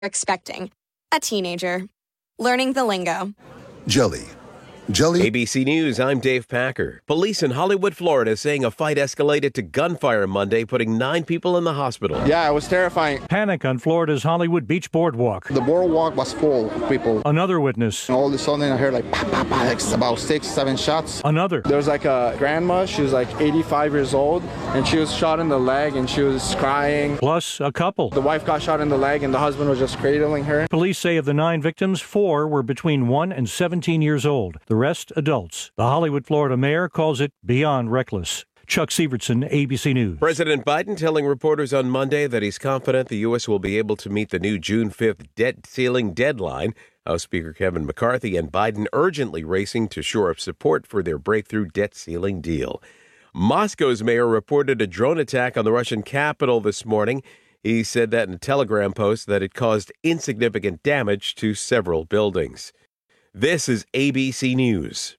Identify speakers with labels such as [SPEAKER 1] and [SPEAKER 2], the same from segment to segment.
[SPEAKER 1] expecting. A teenager. Learning the lingo.
[SPEAKER 2] Jelly.
[SPEAKER 3] ABC News, I'm Dave Packer. Police in Hollywood, Florida, saying a fight escalated to gunfire Monday, putting 9 people in the hospital.
[SPEAKER 4] Yeah, it was terrifying.
[SPEAKER 5] Panic on Florida's Hollywood Beach boardwalk.
[SPEAKER 4] The boardwalk was full of people.
[SPEAKER 5] Another witness.
[SPEAKER 4] And all of a sudden I heard like, pop, pop, pop, like about 6-7 shots.
[SPEAKER 5] Another.
[SPEAKER 4] There was like a grandma, she was like 85 years old, and she was shot in the leg and she was crying.
[SPEAKER 5] Plus a couple.
[SPEAKER 4] The wife got shot in the leg and the husband was just cradling her.
[SPEAKER 5] Police say of the 9 victims, 4 were between 1 and 17 years old. The rest adults. The Hollywood, Florida mayor calls it beyond reckless. Chuck Severson, ABC News.
[SPEAKER 3] President Biden telling reporters on Monday that he's confident the U.S. will be able to meet the new June 5th debt ceiling deadline. House Speaker Kevin McCarthy and Biden urgently racing to shore up support for their breakthrough debt ceiling deal. Moscow's mayor reported a drone attack on the Russian capital this morning. He said that in a Telegram post that it caused insignificant damage to several buildings. This is ABC News.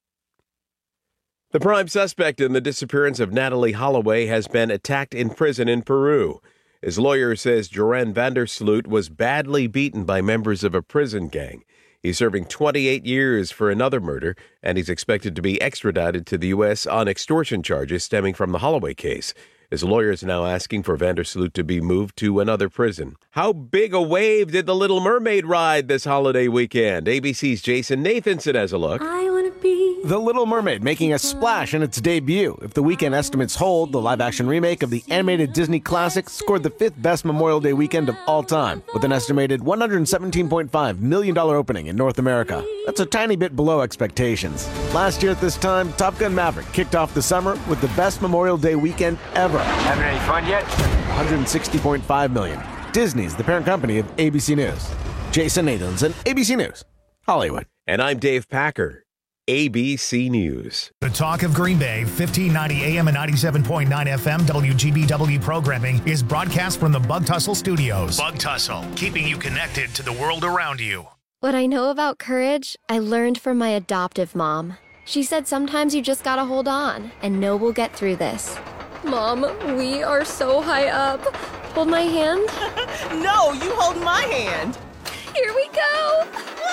[SPEAKER 3] The prime suspect in the disappearance of Natalee Holloway has been attacked in prison in Peru. His lawyer says Joran van der Sloot was badly beaten by members of a prison gang. He's serving 28 years for another murder, and he's expected to be extradited to the U.S. on extortion charges stemming from the Holloway case. His lawyer is now asking for van der Sloot to be moved to another prison. How big a wave did The Little Mermaid ride this holiday weekend? ABC's Jason Nathanson has a look.
[SPEAKER 6] The Little Mermaid making a splash in its debut. If the weekend estimates hold, the live-action remake of the animated Disney classic scored the 5th best Memorial Day weekend of all time, with an estimated $117.5 million opening in North America. That's a tiny bit below expectations. Last year at this time, Top Gun Maverick kicked off the summer with the best Memorial Day weekend ever.
[SPEAKER 7] Having any fun yet?
[SPEAKER 6] $160.5 million. Disney's the parent company of ABC News. Jason Nathanson, ABC News, Hollywood.
[SPEAKER 3] And I'm Dave Packer, ABC News.
[SPEAKER 8] The talk of Green Bay, 1590 AM and 97.9 FM WGBW programming is broadcast from the Bug Tussle Studios. Bug Tussle, keeping you connected to the world around you.
[SPEAKER 9] What I know about courage, I learned from my adoptive mom. She said sometimes you just gotta hold on and know we'll get through this. Mom, we are so high up. Hold my hand.
[SPEAKER 10] No, you hold my hand.
[SPEAKER 9] Here we go.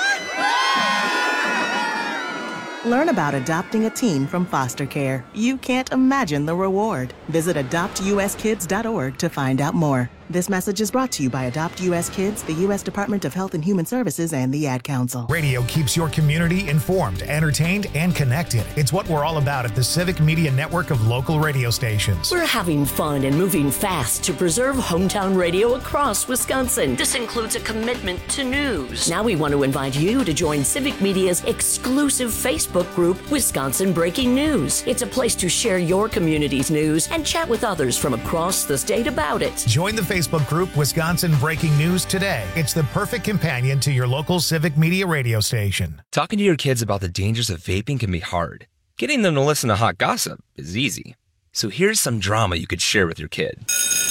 [SPEAKER 10] Learn about adopting a teen from foster care. You can't imagine the reward. Visit adoptuskids.org to find out more. This message is brought to you by Adopt U.S. Kids, the U.S. Department of Health and Human Services, and the Ad Council.
[SPEAKER 8] Radio keeps your community informed, entertained, and connected. It's what we're all about at the Civic Media Network of local radio stations.
[SPEAKER 11] We're having fun and moving fast to preserve hometown radio across Wisconsin. This includes a commitment to news. Now we want to invite you to join Civic Media's exclusive Facebook group, Wisconsin Breaking News. It's a place to share your community's news and chat with others from across the state about it.
[SPEAKER 8] Join the Facebook group Wisconsin Breaking News today. It's the perfect companion to your local Civic Media radio station.
[SPEAKER 12] Talking to your kids about the dangers of vaping can be hard. Getting them to listen to hot gossip is easy. So here's some drama you could share with your kid.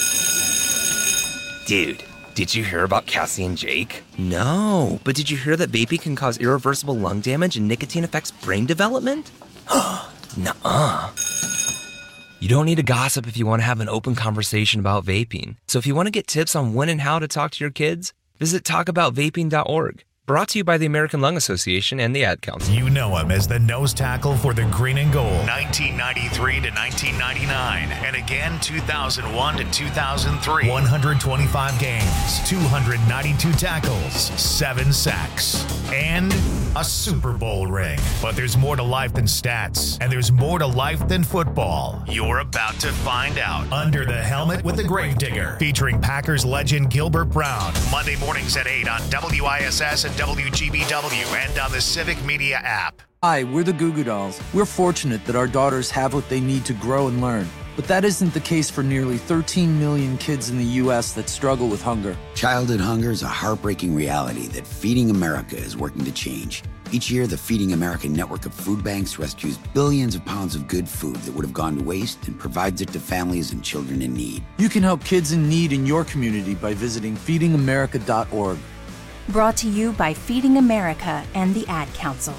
[SPEAKER 12] Dude, did you hear about Cassie and Jake? No, but did you hear that vaping can cause irreversible lung damage and nicotine affects brain development? Nuh-uh. You don't need to gossip if you want to have an open conversation about vaping. So if you want to get tips on when and how to talk to your kids, visit talkaboutvaping.org. Brought to you by the American Lung Association and the Ad Council.
[SPEAKER 8] You know him as the nose tackle for the Green and Gold, 1993 to 1999, and again 2001 to 2003. 125 games, 292 tackles, 7 sacks, and a Super Bowl ring. But there's more to life than stats, and there's more to life than football. You're about to find out. Under the Helmet with the Gravedigger, featuring Packers legend Gilbert Brown. Monday mornings at 8 on WISS and WGBW and on the Civic Media app.
[SPEAKER 13] Hi, we're the Goo Goo Dolls. We're fortunate that our daughters have what they need to grow and learn. But that isn't the case for nearly 13 million kids in the U.S. that struggle with hunger.
[SPEAKER 14] Childhood hunger is a heartbreaking reality that Feeding America is working to change. Each year, the Feeding America network of food banks rescues billions of pounds of good food that would have gone to waste and provides it to families and children in need.
[SPEAKER 13] You can help kids in need in your community by visiting feedingamerica.org.
[SPEAKER 15] Brought to you by Feeding America and the Ad Council.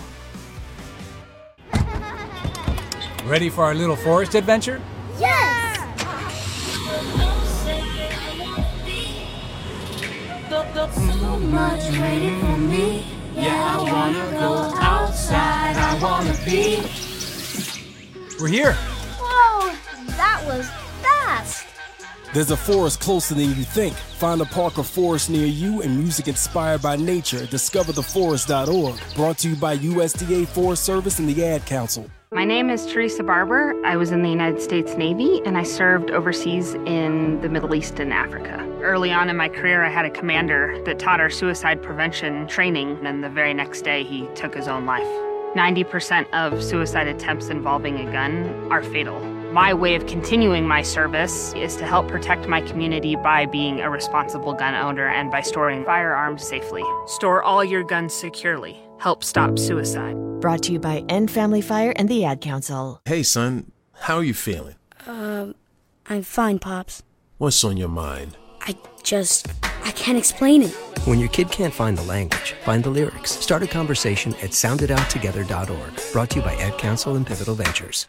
[SPEAKER 16] Ready for our little forest adventure?
[SPEAKER 17] Yes!
[SPEAKER 2] So much waiting for me. Yeah, I wanna go outside. I wanna be.
[SPEAKER 16] We're here.
[SPEAKER 2] Whoa, that was fast.
[SPEAKER 7] There's a forest closer than you think. Find a park or forest near you and music inspired by nature. DiscoverTheForest.org. Brought to you by USDA Forest Service and the Ad Council.
[SPEAKER 17] My name is Teresa Barber. I was in the United States Navy, and I served overseas in the Middle East and Africa. Early on in my career, I had a commander that taught our suicide prevention training, and the very next day, he took his own life. 90% of suicide attempts involving a gun are fatal. My way of continuing my service is to help protect my community by being a responsible gun owner and by storing firearms safely. Store all your guns securely. Help stop suicide.
[SPEAKER 18] Brought to you by End Family Fire and the Ad Council.
[SPEAKER 19] Hey, son, how are you feeling?
[SPEAKER 20] I'm fine, Pops.
[SPEAKER 19] What's on your mind?
[SPEAKER 20] I can't explain it.
[SPEAKER 21] When your kid can't find the language, find the lyrics. Start a conversation at soundedouttogether.org. Brought to you by Ad Council and Pivotal Ventures.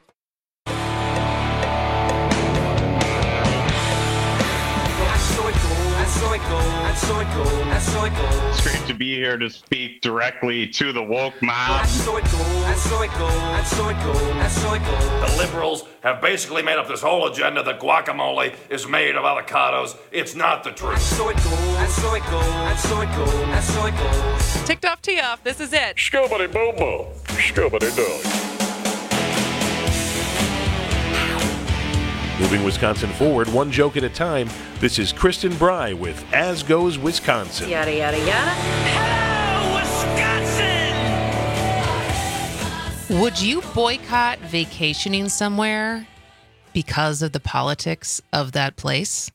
[SPEAKER 22] It's great to be here to speak directly to the woke mob.
[SPEAKER 23] The liberals have basically made up this whole agenda that guacamole is made of avocados. It's not the truth.
[SPEAKER 24] Ticked off, tee off. This is it.
[SPEAKER 22] Scooby boo boo. Scooby doo.
[SPEAKER 25] Moving Wisconsin forward, one joke at a time. This is Kristen Bry with As Goes Wisconsin.
[SPEAKER 24] Yada, yada, yada. Hello, Wisconsin! Would you boycott vacationing somewhere because of the politics of that place?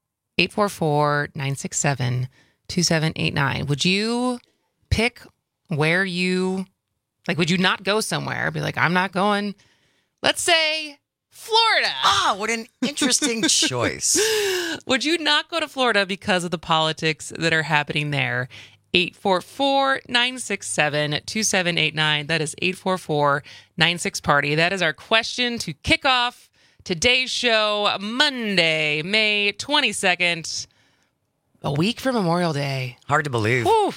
[SPEAKER 24] 844-967-2789. Would you pick where you, would you not go somewhere? Be like, I'm not going, let's say, Florida.
[SPEAKER 26] Ah, what an interesting choice.
[SPEAKER 24] Would you not go to Florida because of the politics that are happening there? 844-967-2789. That is 844-96-PARTY. That is our question to kick off today's show, Monday, May 22nd, a week from Memorial Day.
[SPEAKER 26] Hard to believe.
[SPEAKER 24] Woo.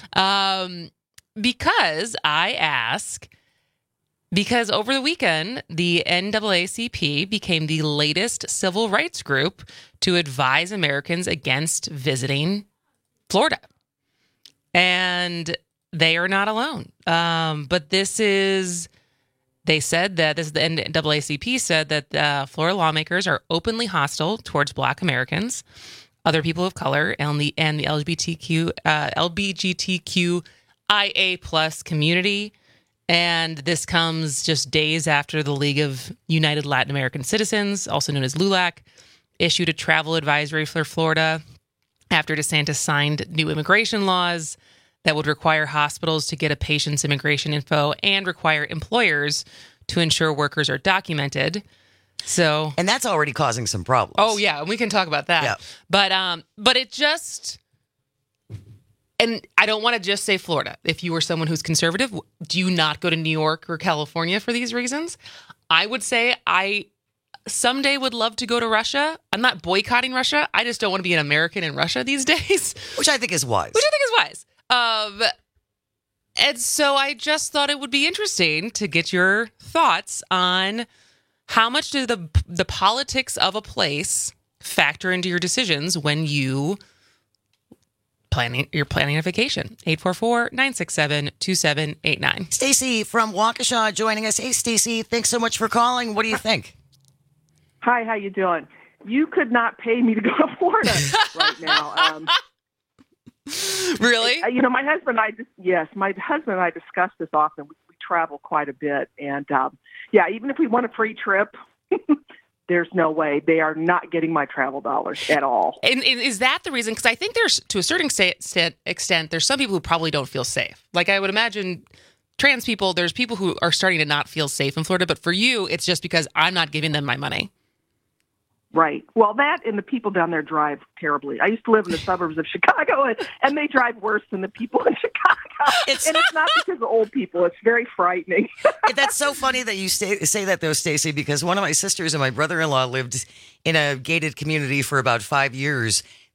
[SPEAKER 24] Because I ask... Because over the weekend, the NAACP became the latest civil rights group to advise Americans against visiting Florida. And they are not alone. But they said that, the NAACP said that Florida lawmakers are openly hostile towards Black Americans, other people of color, and the LGBTQIA plus community. And this comes just days after the League of United Latin American Citizens, also known as LULAC, issued a travel advisory for Florida after DeSantis signed new immigration laws that would require hospitals to get a patient's immigration info and require employers to ensure workers are documented.
[SPEAKER 26] And that's already causing some problems.
[SPEAKER 24] Oh, yeah. And we can talk about that. Yeah. But it just... And I don't want to just say Florida. If you were someone who's conservative, do you not go to New York or California for these reasons? I would say I someday would love to go to Russia. I'm not boycotting Russia. I just don't want to be an American in Russia these days.
[SPEAKER 26] Which I think is wise.
[SPEAKER 24] And so I just thought it would be interesting to get your thoughts on how much do the politics of a place factor into your decisions when you're planning a vacation. 844-967-2789.
[SPEAKER 26] Stacy from Waukesha joining us. Hey, Stacy, thanks so much for calling. What do you think?
[SPEAKER 27] Hi, how you doing? You could not pay me to go to Florida right now.
[SPEAKER 24] Really?
[SPEAKER 27] My husband and I discuss this often. We travel quite a bit. And, even if we want a free trip, there's no way. They are not getting my travel dollars at all.
[SPEAKER 24] And is that the reason? Because I think there's, to a certain extent, there's some people who probably don't feel safe. Like I would imagine trans people, there's people who are starting to not feel safe in Florida. But for you, it's just because I'm not giving them my money.
[SPEAKER 27] Right. Well, that and the people down there drive terribly. I used to live in the suburbs of Chicago, and they drive worse than the people in Chicago. It's not because of old people. It's very frightening.
[SPEAKER 26] That's so funny that you say that, though, Stacy, because one of my sisters and my brother-in-law lived in a gated community for about 5 years.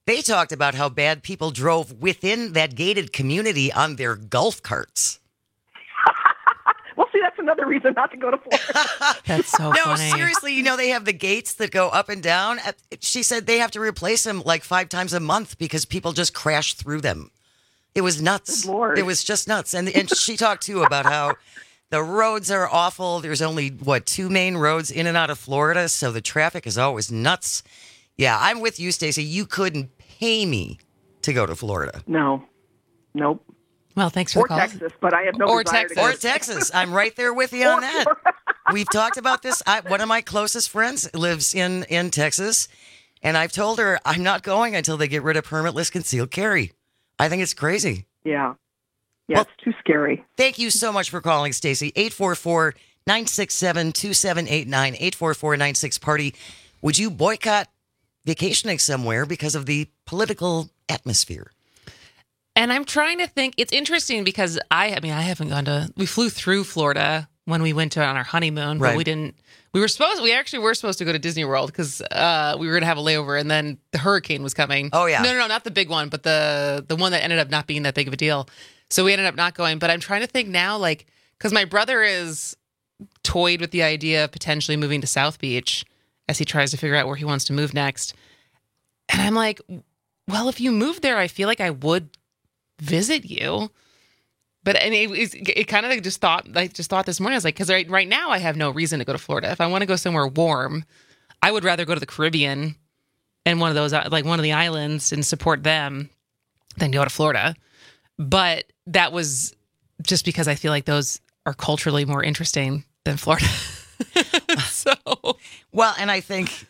[SPEAKER 26] They talked about how bad people drove within that gated community on their golf carts.
[SPEAKER 27] Well, see, that's another reason not to go to Florida.
[SPEAKER 24] That's so
[SPEAKER 26] No,
[SPEAKER 24] funny.
[SPEAKER 26] seriously, they have the gates that go up and down. She said they have to replace them like 5 times a month because people just crash through them. It was nuts.
[SPEAKER 27] Good Lord.
[SPEAKER 26] It was just nuts. And she talked, too, about how the roads are awful. There's only, 2 main roads in and out of Florida, so the traffic is always nuts. Yeah, I'm with you, Stacey. You couldn't pay me to go to Florida.
[SPEAKER 27] No. Nope.
[SPEAKER 24] Well, thanks for the call.
[SPEAKER 27] Or Texas, but I have no desire to go.
[SPEAKER 26] Or Texas. I'm right there with you on that. We've talked about this. One of my closest friends lives in Texas, and I've told her I'm not going until they get rid of permitless concealed carry. I think it's crazy.
[SPEAKER 27] Yeah. Yeah, it's too scary.
[SPEAKER 26] Thank you so much for calling, Stacey. 844-967-2789, 844-96-PARTY. Would you boycott vacationing somewhere because of the political atmosphere?
[SPEAKER 24] And I'm trying to think. It's interesting because I haven't gone to. We flew through Florida when we went on our honeymoon, but we didn't. We actually were supposed to go to Disney World because we were going to have a layover, and then the hurricane was coming.
[SPEAKER 26] Oh yeah,
[SPEAKER 24] no, not the big one, but the one that ended up not being that big of a deal. So we ended up not going. But I'm trying to think now, like, because my brother is toyed with the idea of potentially moving to South Beach as he tries to figure out where he wants to move next. And I'm like, well, if you move there, I feel like I would visit you. But and it kind of just thought this morning, I was like, because right now I have no reason to go to Florida. If I want to go somewhere warm, I would rather go to the Caribbean and one of those, like one of the islands, and support them than go to Florida. But that was just because I feel like those are culturally more interesting than Florida.
[SPEAKER 26] Well, and I think,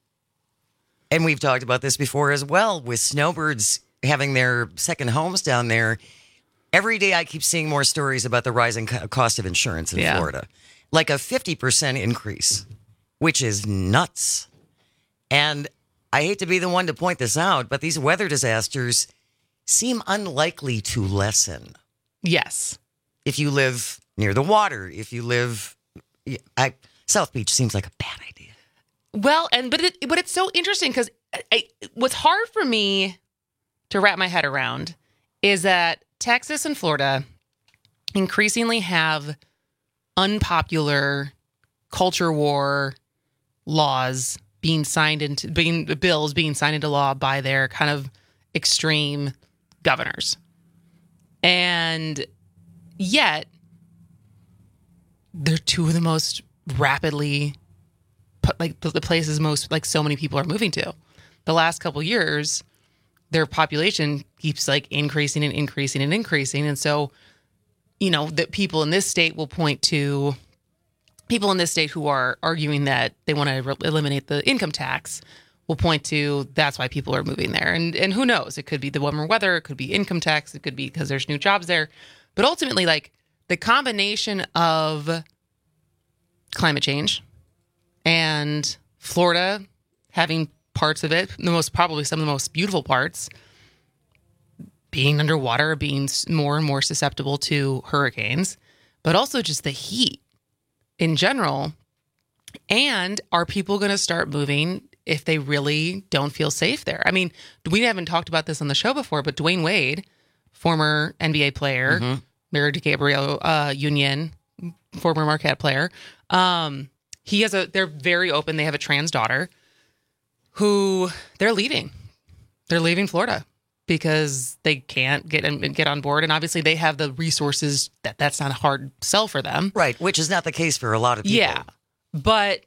[SPEAKER 26] and we've talked about this before as well, with snowbirds having their second homes down there. Every day I keep seeing more stories about the rising cost of insurance in Florida. Like a 50% increase, which is nuts. And I hate to be the one to point this out, but these weather disasters seem unlikely to lessen.
[SPEAKER 24] Yes.
[SPEAKER 26] If you live near the water, if you live... South Beach seems like a bad idea.
[SPEAKER 24] Well, but it's so interesting because what's hard for me to wrap my head around is that Texas and Florida increasingly have unpopular culture war laws bills being signed into law by their kind of extreme governors. And yet they're two of the most rapidly, like the places most, like so many people are moving to. The last couple of years, their population keeps like increasing and increasing and increasing. And so, that people in this state will point to people in this state who are arguing that they want to eliminate the income tax will point to that's why people are moving there. And who knows? It could be the warmer weather. It could be income tax. It could be because there's new jobs there. But ultimately, like the combination of climate change and Florida having parts of it, probably some of the most beautiful parts, being underwater, being more and more susceptible to hurricanes, but also just the heat in general. And are people going to start moving if they really don't feel safe there? I mean, we haven't talked about this on the show before, but Dwayne Wade, former NBA player, married to Gabrielle Union, former Marquette player, they're very open. They have a trans daughter who they're leaving. They're leaving Florida because they can't get on board. And obviously they have the resources that's not a hard sell for them.
[SPEAKER 26] Right. Which is not the case for a lot of people.
[SPEAKER 24] Yeah. But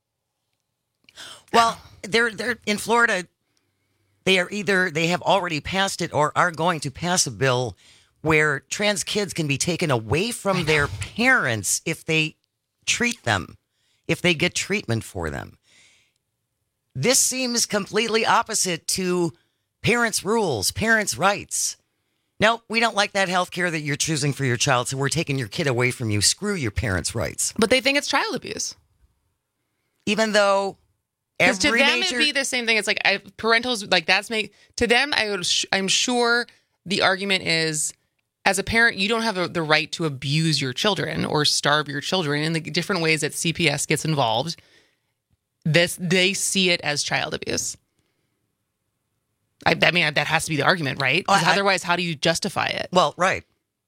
[SPEAKER 26] well, they're in Florida. They have already passed it or are going to pass a bill where trans kids can be taken away from their parents if they treat them, if they get treatment for them. This seems completely opposite to parents' rules, parents' rights. No, we don't like that health care that you're choosing for your child, so we're taking your kid away from you. Screw your parents' rights.
[SPEAKER 24] But they think it's child abuse.
[SPEAKER 26] Even though
[SPEAKER 24] because to them it'd be the same thing. It's like parentals, like to them, I'm sure the argument is, as a parent, you don't have the right to abuse your children or starve your children in the different ways that CPS gets involved. They see it as child abuse. I mean, that has to be the argument, right? Because otherwise, how do you justify it?
[SPEAKER 26] Well, right.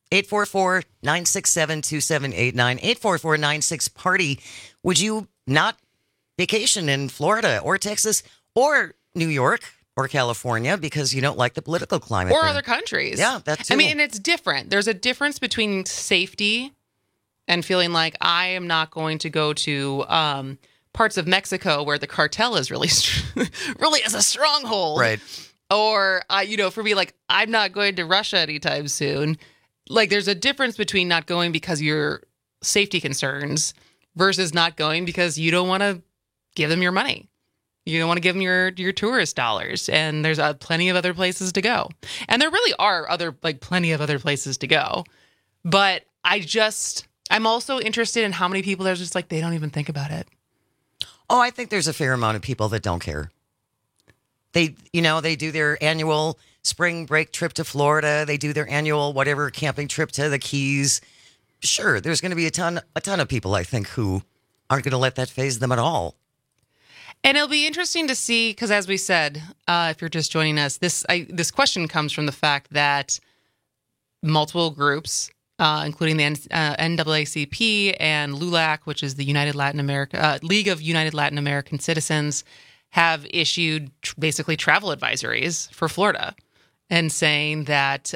[SPEAKER 26] 844-967-2789, 844-96-PARTY. Would you not vacation in Florida or Texas or New York or California because you don't like the political climate
[SPEAKER 24] or
[SPEAKER 26] there?
[SPEAKER 24] other countries?
[SPEAKER 26] Yeah, that's too.
[SPEAKER 24] I mean, and it's different. There's a difference between safety and feeling like I am not going to go to parts of Mexico where the cartel is really is a stronghold.
[SPEAKER 26] Right.
[SPEAKER 24] Or, for me, like, I'm not going to Russia anytime soon. Like, there's a difference between not going because of your safety concerns versus not going because you don't want to give them your money. You don't want to give them your tourist dollars. And there's plenty of other places to go. And there really are plenty of other places to go. But I'm also interested in how many people there's just like, they don't even think about it.
[SPEAKER 26] Oh, I think there's a fair amount of people that don't care. They do their annual spring break trip to Florida. They do their annual whatever camping trip to the Keys. Sure, there's going to be a ton of people, I think, who aren't going to let that faze them at all.
[SPEAKER 24] And it'll be interesting to see, because as we said, if you're just joining us, this question comes from the fact that multiple groups, including the NAACP and LULAC, which is the League of United Latin American Citizens, have issued basically travel advisories for Florida and saying that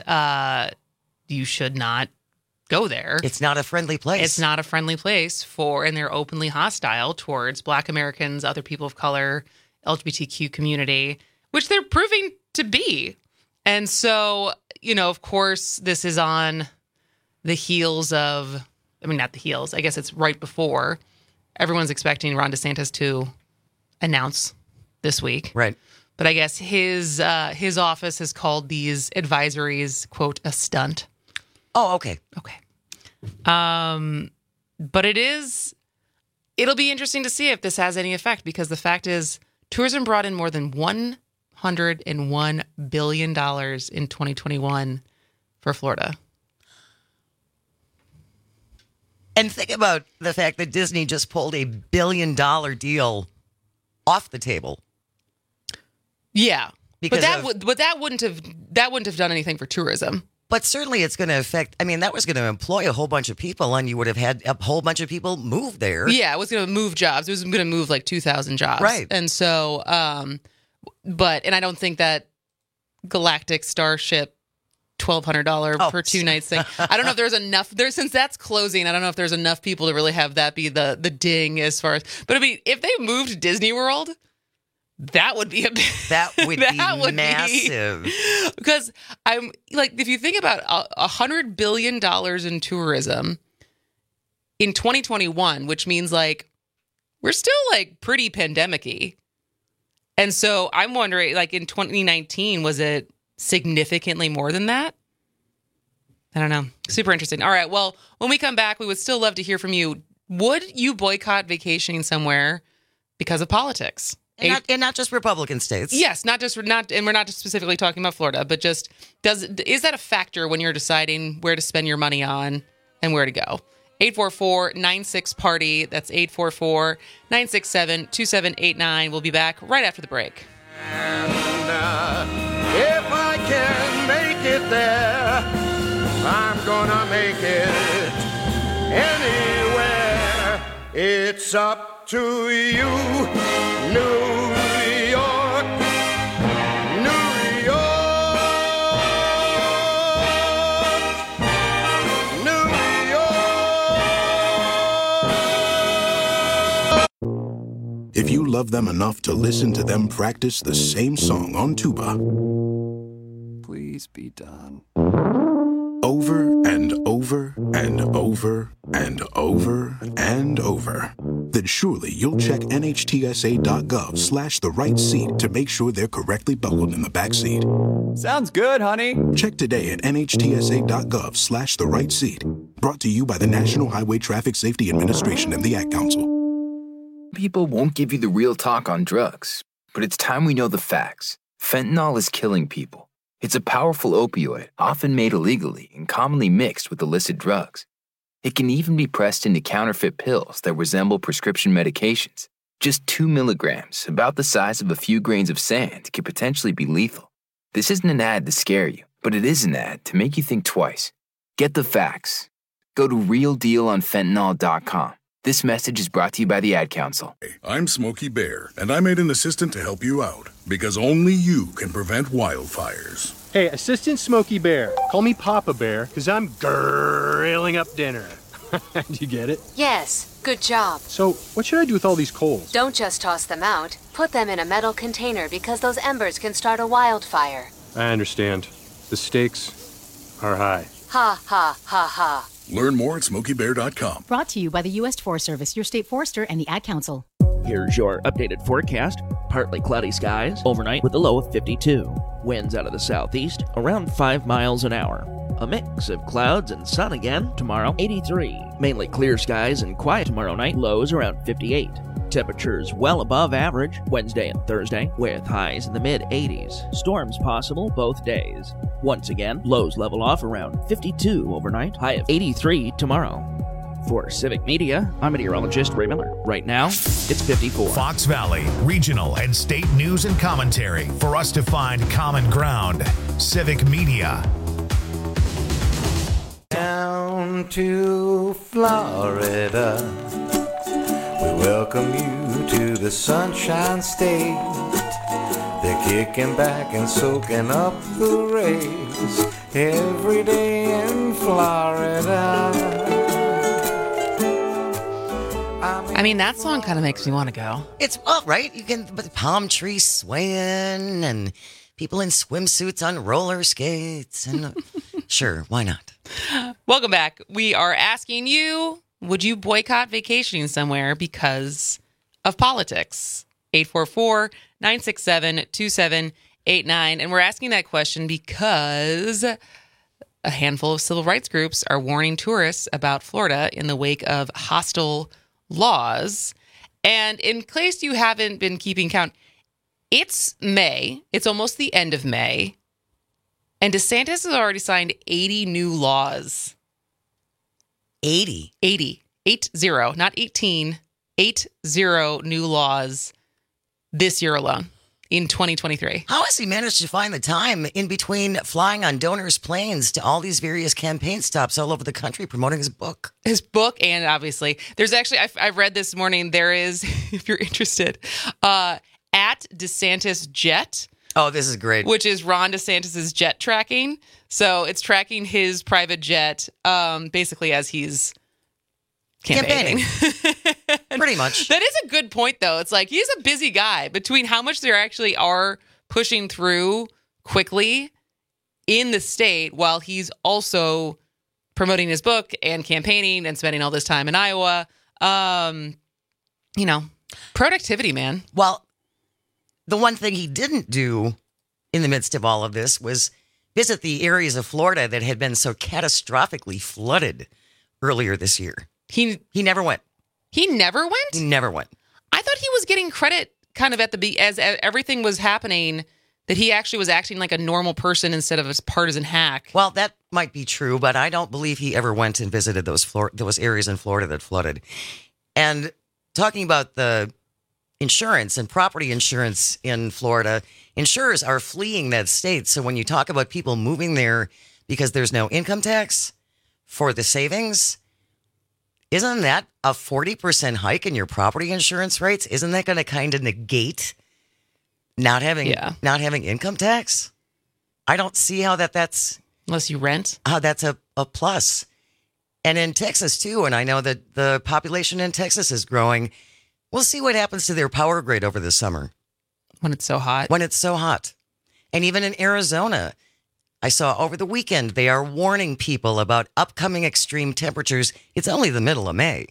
[SPEAKER 24] you should not go there.
[SPEAKER 26] It's not a friendly place.
[SPEAKER 24] It's not a friendly place and they're openly hostile towards Black Americans, other people of color, LGBTQ community, which they're proving to be. And so, of course, this is on the heels of, not the heels, I guess it's right before. Everyone's expecting Ron DeSantis to announce this week.
[SPEAKER 26] Right.
[SPEAKER 24] But I guess his office has called these advisories, quote, a stunt.
[SPEAKER 26] Oh, okay.
[SPEAKER 24] Okay. But it'll be interesting to see if this has any effect, because the fact is tourism brought in more than $101 billion in 2021 for Florida.
[SPEAKER 26] And think about the fact that Disney just pulled a $1 billion deal off the table.
[SPEAKER 24] Yeah, but that wouldn't have done anything for tourism.
[SPEAKER 26] But certainly it's going to affect, that was going to employ a whole bunch of people, and you would have had a whole bunch of people move there.
[SPEAKER 24] Yeah, it was going to move jobs. It was going to move like 2,000 jobs.
[SPEAKER 26] Right.
[SPEAKER 24] And so, and I don't think that Galactic Starship $1,200 per 2 nights thing. I don't know if there's enough there, since that's closing. I don't know if there's enough people to really have that be the ding as far as, but if they moved Disney World, that would be
[SPEAKER 26] be massive.
[SPEAKER 24] Because I'm like, if you think about $100 billion in tourism in 2021, which means like we're still like pretty pandemic-y. And so I'm wondering, like in 2019, was it significantly more than that? I don't know. Super interesting. All right. Well, when we come back, we would still love to hear from you. Would you boycott vacationing somewhere because of politics?
[SPEAKER 26] And not just Republican states.
[SPEAKER 24] Yes, and we're not just specifically talking about Florida, but just is that a factor when you're deciding where to spend your money on and where to go? 844-96-PARTY. That's 844-967-2789. We'll be back right after the break.
[SPEAKER 1] And if I can make it there, I'm gonna make it anywhere. It's up to you, New York, New York, New York.
[SPEAKER 3] If you love them enough to listen to them practice the same song on tuba,
[SPEAKER 4] please be done.
[SPEAKER 3] Over and over and over and over and over, then surely you'll check NHTSA.gov/the right seat to make sure they're correctly buckled in the back seat.
[SPEAKER 4] Sounds good, honey.
[SPEAKER 3] Check today at NHTSA.gov/the right seat. Brought to you by the National Highway Traffic Safety Administration and the Ad Council.
[SPEAKER 5] People won't give you the real talk on drugs, but it's time we know the facts. Fentanyl is killing people. It's a powerful opioid, often made illegally and commonly mixed with illicit drugs. It can even be pressed into counterfeit pills that resemble prescription medications. Just 2 milligrams, about the size of a few grains of sand, can potentially be lethal. This isn't an ad to scare you, but it is an ad to make you think twice. Get the facts. Go to realdealonfentanyl.com. This message is brought to you by the Ad Council.
[SPEAKER 6] I'm Smokey Bear, and I made an assistant to help you out, because only you can prevent wildfires.
[SPEAKER 16] Hey, Assistant Smokey Bear. Call me Papa Bear, because I'm grilling up dinner. Do you get it?
[SPEAKER 8] Yes, good job.
[SPEAKER 16] So, what should I do with all these coals?
[SPEAKER 8] Don't just toss them out. Put them in a metal container because those embers can start a wildfire.
[SPEAKER 16] I understand. The stakes are high.
[SPEAKER 8] Ha, ha, ha, ha.
[SPEAKER 6] Learn more at SmokeyBear.com.
[SPEAKER 9] Brought to you by the U.S. Forest Service, your state forester, and the Ad Council.
[SPEAKER 10] Here's your updated forecast. Partly cloudy skies overnight with a low of 52. Winds out of the southeast around 5 miles an hour. A mix of clouds and sun again tomorrow, 83. Mainly clear skies and quiet tomorrow night, lows around 58. Temperatures well above average Wednesday and Thursday, with highs in the mid-80s. Storms possible both days. Once again, lows level off around 52 overnight, high of 83 tomorrow. For Civic Media, I'm meteorologist Ray Miller. Right now, it's 54.
[SPEAKER 11] Fox Valley, regional and state news and commentary for us to find common ground. Civic Media.
[SPEAKER 12] Down to Florida, we welcome you to the Sunshine State. They're kicking back and soaking up the rays every day in Florida.
[SPEAKER 24] I mean, that song kind of makes me want to go.
[SPEAKER 26] It's, well, right? You can, with palm trees swaying and people in swimsuits on roller skates. And sure, why not?
[SPEAKER 24] Welcome back. We are asking you, would you boycott vacationing somewhere because of politics? 844-967-2789. And we're asking that question because a handful of civil rights groups are warning tourists about Florida in the wake of hostile laws. And in case you haven't been keeping count, it's May. It's almost the end of May. And DeSantis has already signed 80 new laws.
[SPEAKER 26] 80?
[SPEAKER 24] 80. 80, not 18. 80 new laws this year alone in 2023.
[SPEAKER 26] How has he managed to find the time in between flying on donors' planes to all these various campaign stops all over the country promoting his book?
[SPEAKER 24] His book, and obviously, there's actually, I read this morning, there is, if you're interested, at DeSantis Jet.
[SPEAKER 26] Oh, this is great.
[SPEAKER 24] Which is Ron DeSantis's jet tracking. So it's tracking his private jet, basically as he's campaigning.
[SPEAKER 26] Pretty much.
[SPEAKER 24] That is a good point, though. It's like he's a busy guy between how much they actually are pushing through quickly in the state while he's also promoting his book and campaigning and spending all this time in Iowa. Productivity, man.
[SPEAKER 26] Well, the one thing he didn't do in the midst of all of this was visit the areas of Florida that had been so catastrophically flooded earlier this year. He never went.
[SPEAKER 24] He never went?
[SPEAKER 26] He never went.
[SPEAKER 24] I thought he was getting credit kind of as everything was happening, that he actually was acting like a normal person instead of a partisan hack.
[SPEAKER 26] Well, that might be true, but I don't believe he ever went and visited those areas in Florida that flooded. And talking about the insurance and property insurance in Florida, insurers are fleeing that state. So when you talk about people moving there because there's no income tax for the savings, isn't that a 40% hike in your property insurance rates? Isn't that going to kind of negate not having income tax? I don't see how that's...
[SPEAKER 24] Unless you rent?
[SPEAKER 26] How that's a plus. And in Texas, too, and I know that the population in Texas is growing. We'll see what happens to their power grid over the summer.
[SPEAKER 24] When it's so hot.
[SPEAKER 26] When it's so hot. And even in Arizona, I saw over the weekend, they are warning people about upcoming extreme temperatures. It's only the middle of May.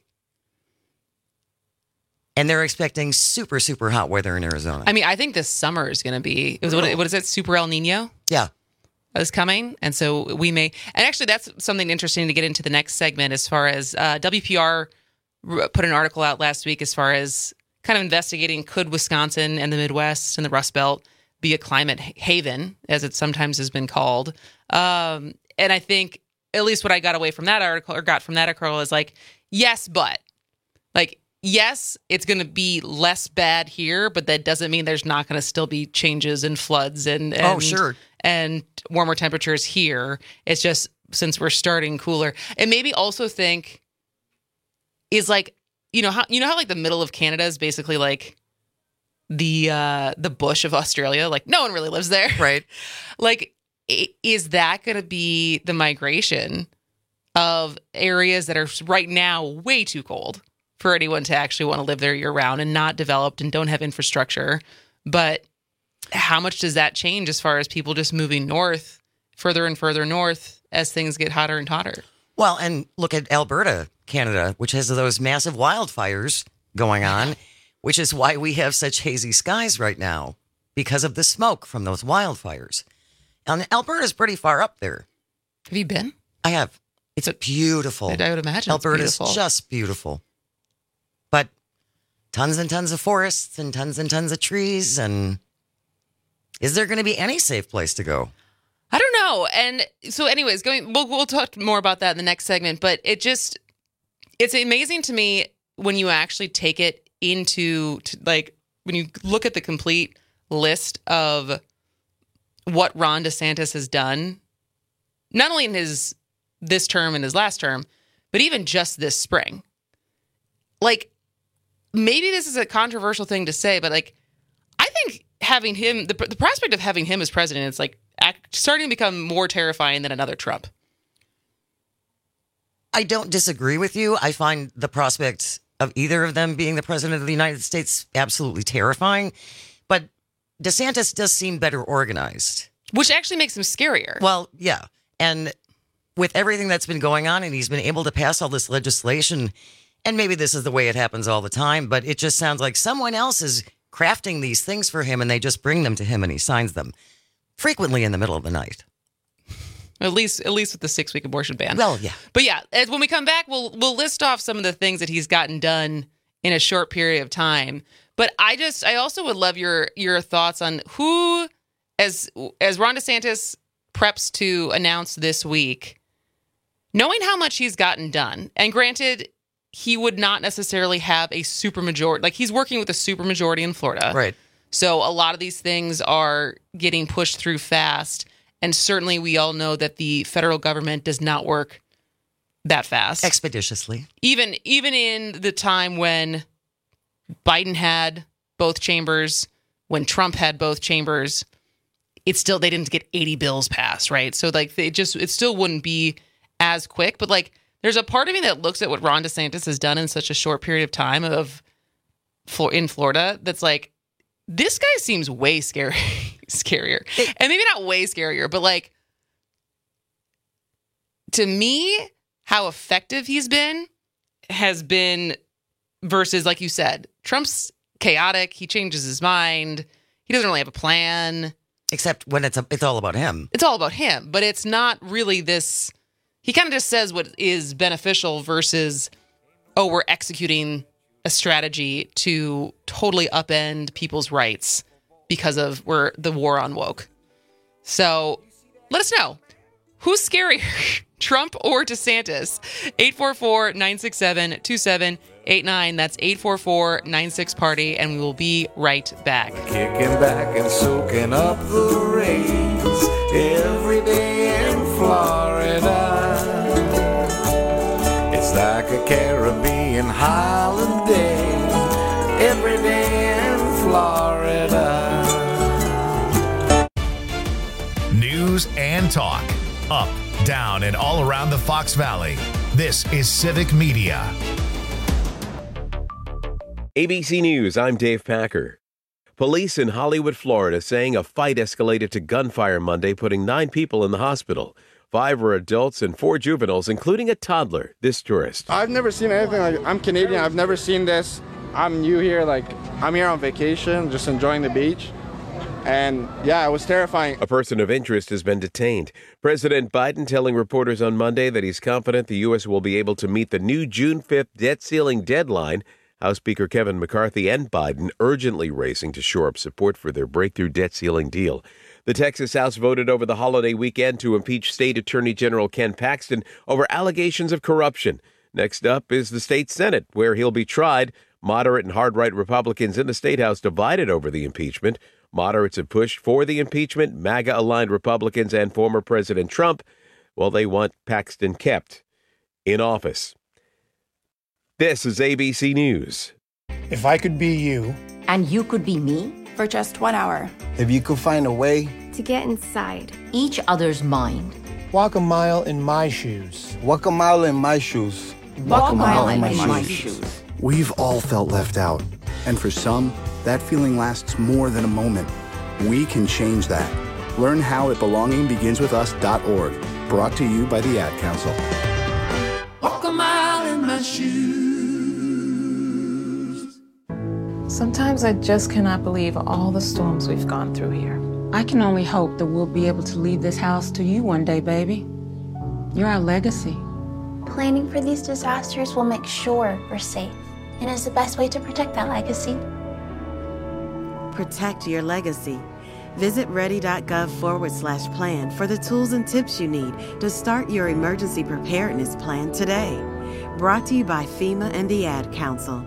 [SPEAKER 26] And they're expecting super, super hot weather in Arizona.
[SPEAKER 24] I mean, I think this summer is going to be, what is it, Super El Nino?
[SPEAKER 26] Yeah.
[SPEAKER 24] Is coming. And so we may, and actually that's something interesting to get into the next segment as far as WPR put an article out last week as far as kind of investigating, could Wisconsin and the Midwest and the Rust Belt be a climate haven, as it sometimes has been called. And I think at least what I got from that article is like, yes, but like, yes, it's going to be less bad here, but that doesn't mean there's not going to still be changes and floods and and warmer temperatures here. It's just since we're starting cooler. And maybe also think is like, you know how like the middle of Canada is basically like the bush of Australia? Like no one really lives there.
[SPEAKER 26] Right.
[SPEAKER 24] Like, is that going to be the migration of areas that are right now way too cold for anyone to actually want to live there year round and not developed and don't have infrastructure? But how much does that change as far as people just moving north, further and further north as things get hotter and hotter?
[SPEAKER 26] Well, and look at Alberta, Canada, which has those massive wildfires going on, which is why we have such hazy skies right now, because of the smoke from those wildfires. And Alberta's pretty far up there.
[SPEAKER 24] Have you been?
[SPEAKER 26] I have. It's beautiful.
[SPEAKER 24] I would imagine
[SPEAKER 26] Alberta's just beautiful. But tons and tons of forests and tons of trees. And is there going to be any safe place to go?
[SPEAKER 24] I don't know. And so anyways, we'll talk more about that in the next segment, but it's amazing to me when you actually take it into like when you look at the complete list of what Ron DeSantis has done, not only in this term and his last term, but even just this spring. Like, maybe this is a controversial thing to say, but like, I think having him, the prospect of having him as president, it's like starting to become more terrifying than another Trump.
[SPEAKER 26] I don't disagree with you. I find the prospect of either of them being the president of the United States absolutely terrifying. But DeSantis does seem better organized.
[SPEAKER 24] Which actually makes him scarier.
[SPEAKER 26] Well, yeah. And with everything that's been going on, and he's been able to pass all this legislation, and maybe this is the way it happens all the time, but it just sounds like someone else is crafting these things for him and they just bring them to him and he signs them frequently in the middle of the night.
[SPEAKER 24] At least with the 6-week abortion ban.
[SPEAKER 26] Well, yeah.
[SPEAKER 24] But yeah, when we come back, we'll list off some of the things that he's gotten done in a short period of time. But I also would love your thoughts on who, as Ron DeSantis preps to announce this week, knowing how much he's gotten done, and granted, he would not necessarily have a supermajority. Like, he's working with a supermajority in Florida.
[SPEAKER 26] Right.
[SPEAKER 24] So a lot of these things are getting pushed through fast. And certainly we all know that the federal government does not work that fast.
[SPEAKER 26] Expeditiously.
[SPEAKER 24] Even in the time when Biden had both chambers, when Trump had both chambers, they didn't get 80 bills passed, right? So like it still wouldn't be as quick. But like there's a part of me that looks at what Ron DeSantis has done in such a short period of time in Florida that's like, this guy seems way scarier. And maybe not way scarier, but like, to me, how effective he's been has been versus, like you said, Trump's chaotic. He changes his mind. He doesn't really have a plan.
[SPEAKER 26] Except when it's all about him.
[SPEAKER 24] It's all about him, but it's not really this. He kind of just says what is beneficial versus, oh, we're executing a strategy to totally upend people's rights because of the war on woke. So let us know. Who's scarier, Trump or DeSantis? 844-967-2789. That's 844-96-PARTY, and we will be right back.
[SPEAKER 12] Kicking back and soaking up the rains every day in Florida. It's like a Caribbean holiday every day in Florida.
[SPEAKER 11] News and talk. Up, down, and all around the Fox Valley. This is Civic Media.
[SPEAKER 2] ABC News, I'm Dave Packer. Police in Hollywood, Florida, saying a fight escalated to gunfire Monday, putting 9 people in the hospital. 5 were adults and 4 juveniles, including a toddler, this tourist.
[SPEAKER 7] I've never seen anything like I'm Canadian. I've never seen this. I'm new here. I'm here on vacation, just enjoying the beach. And yeah, it was terrifying.
[SPEAKER 2] A person of interest has been detained. President Biden telling reporters on Monday that he's confident the U.S. will be able to meet the new June 5th debt ceiling deadline. House Speaker Kevin McCarthy and Biden urgently racing to shore up support for their breakthrough debt ceiling deal. The Texas House voted over the holiday weekend to impeach State Attorney General Ken Paxton over allegations of corruption. Next up is the state Senate, where he'll be tried. Moderate and hard-right Republicans in the State House divided over the impeachment. Moderates have pushed for the impeachment. MAGA-aligned Republicans and former President Trump, well, they want Paxton kept in office. This is ABC News.
[SPEAKER 13] If I could be you.
[SPEAKER 14] And you could be me?
[SPEAKER 15] For just 1 hour.
[SPEAKER 13] If you could find a way.
[SPEAKER 14] To get inside each other's mind.
[SPEAKER 13] Walk a mile in my shoes. Walk a mile in my shoes.
[SPEAKER 14] Walk a mile in my shoes.
[SPEAKER 17] We've all felt left out. And for some, that feeling lasts more than a moment. We can change that. Learn how at belongingbeginswithus.org. Brought to you by the Ad Council.
[SPEAKER 12] Walk a mile in my shoes.
[SPEAKER 18] Sometimes I just cannot believe all the storms we've gone through here.
[SPEAKER 19] I can only hope that we'll be able to leave this house to you one day, baby. You're our legacy.
[SPEAKER 20] Planning for these disasters will make sure we're safe, and is the best way to protect that legacy.
[SPEAKER 28] Protect your legacy. Visit ready.gov/plan for the tools and tips you need to start your emergency preparedness plan today. Brought to you by FEMA and the Ad Council.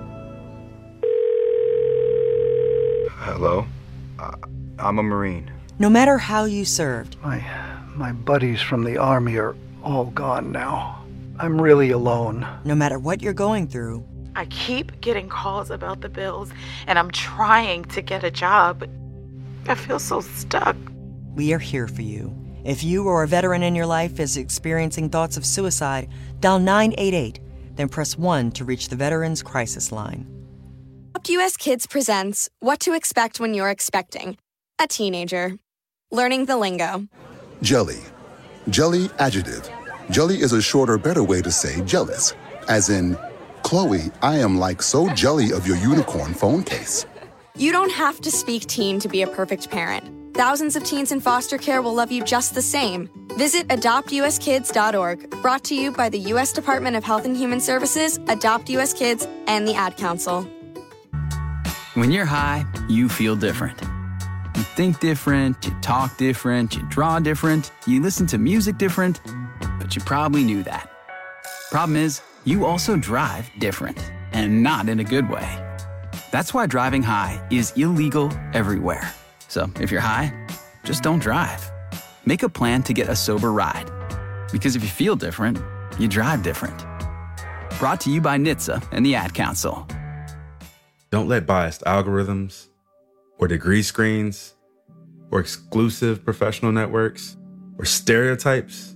[SPEAKER 29] Hello? I'm a Marine.
[SPEAKER 30] No matter how you served.
[SPEAKER 13] My buddies from the Army are all gone now. I'm really alone.
[SPEAKER 30] No matter what you're going through.
[SPEAKER 18] I keep getting calls about the bills, and I'm trying to get a job, but I feel so stuck.
[SPEAKER 30] We are here for you. If you or a veteran in your life is experiencing thoughts of suicide, dial 988, then press 1 to reach the Veterans Crisis Line.
[SPEAKER 31] Adopt US Kids presents What to Expect When You're Expecting a Teenager. Learning the lingo.
[SPEAKER 32] Jelly. Jelly adjective. Jelly is a shorter, better way to say jealous. As in, Chloe, I am like so jelly of your unicorn phone case.
[SPEAKER 31] You don't have to speak teen to be a perfect parent. Thousands of teens in foster care will love you just the same. Visit adoptuskids.org. Brought to you by the U.S. Department of Health and Human Services, Adopt US Kids, and the Ad Council.
[SPEAKER 33] When you're high, you feel different. You think different, you talk different, you draw different, you listen to music different, but you probably knew that. Problem is, you also drive different, and not in a good way. That's why driving high is illegal everywhere. So if you're high, just don't drive. Make a plan to get a sober ride. Because if you feel different, you drive different. Brought to you by NHTSA and the Ad Council.
[SPEAKER 34] Don't let biased algorithms, or degree screens, or exclusive professional networks, or stereotypes.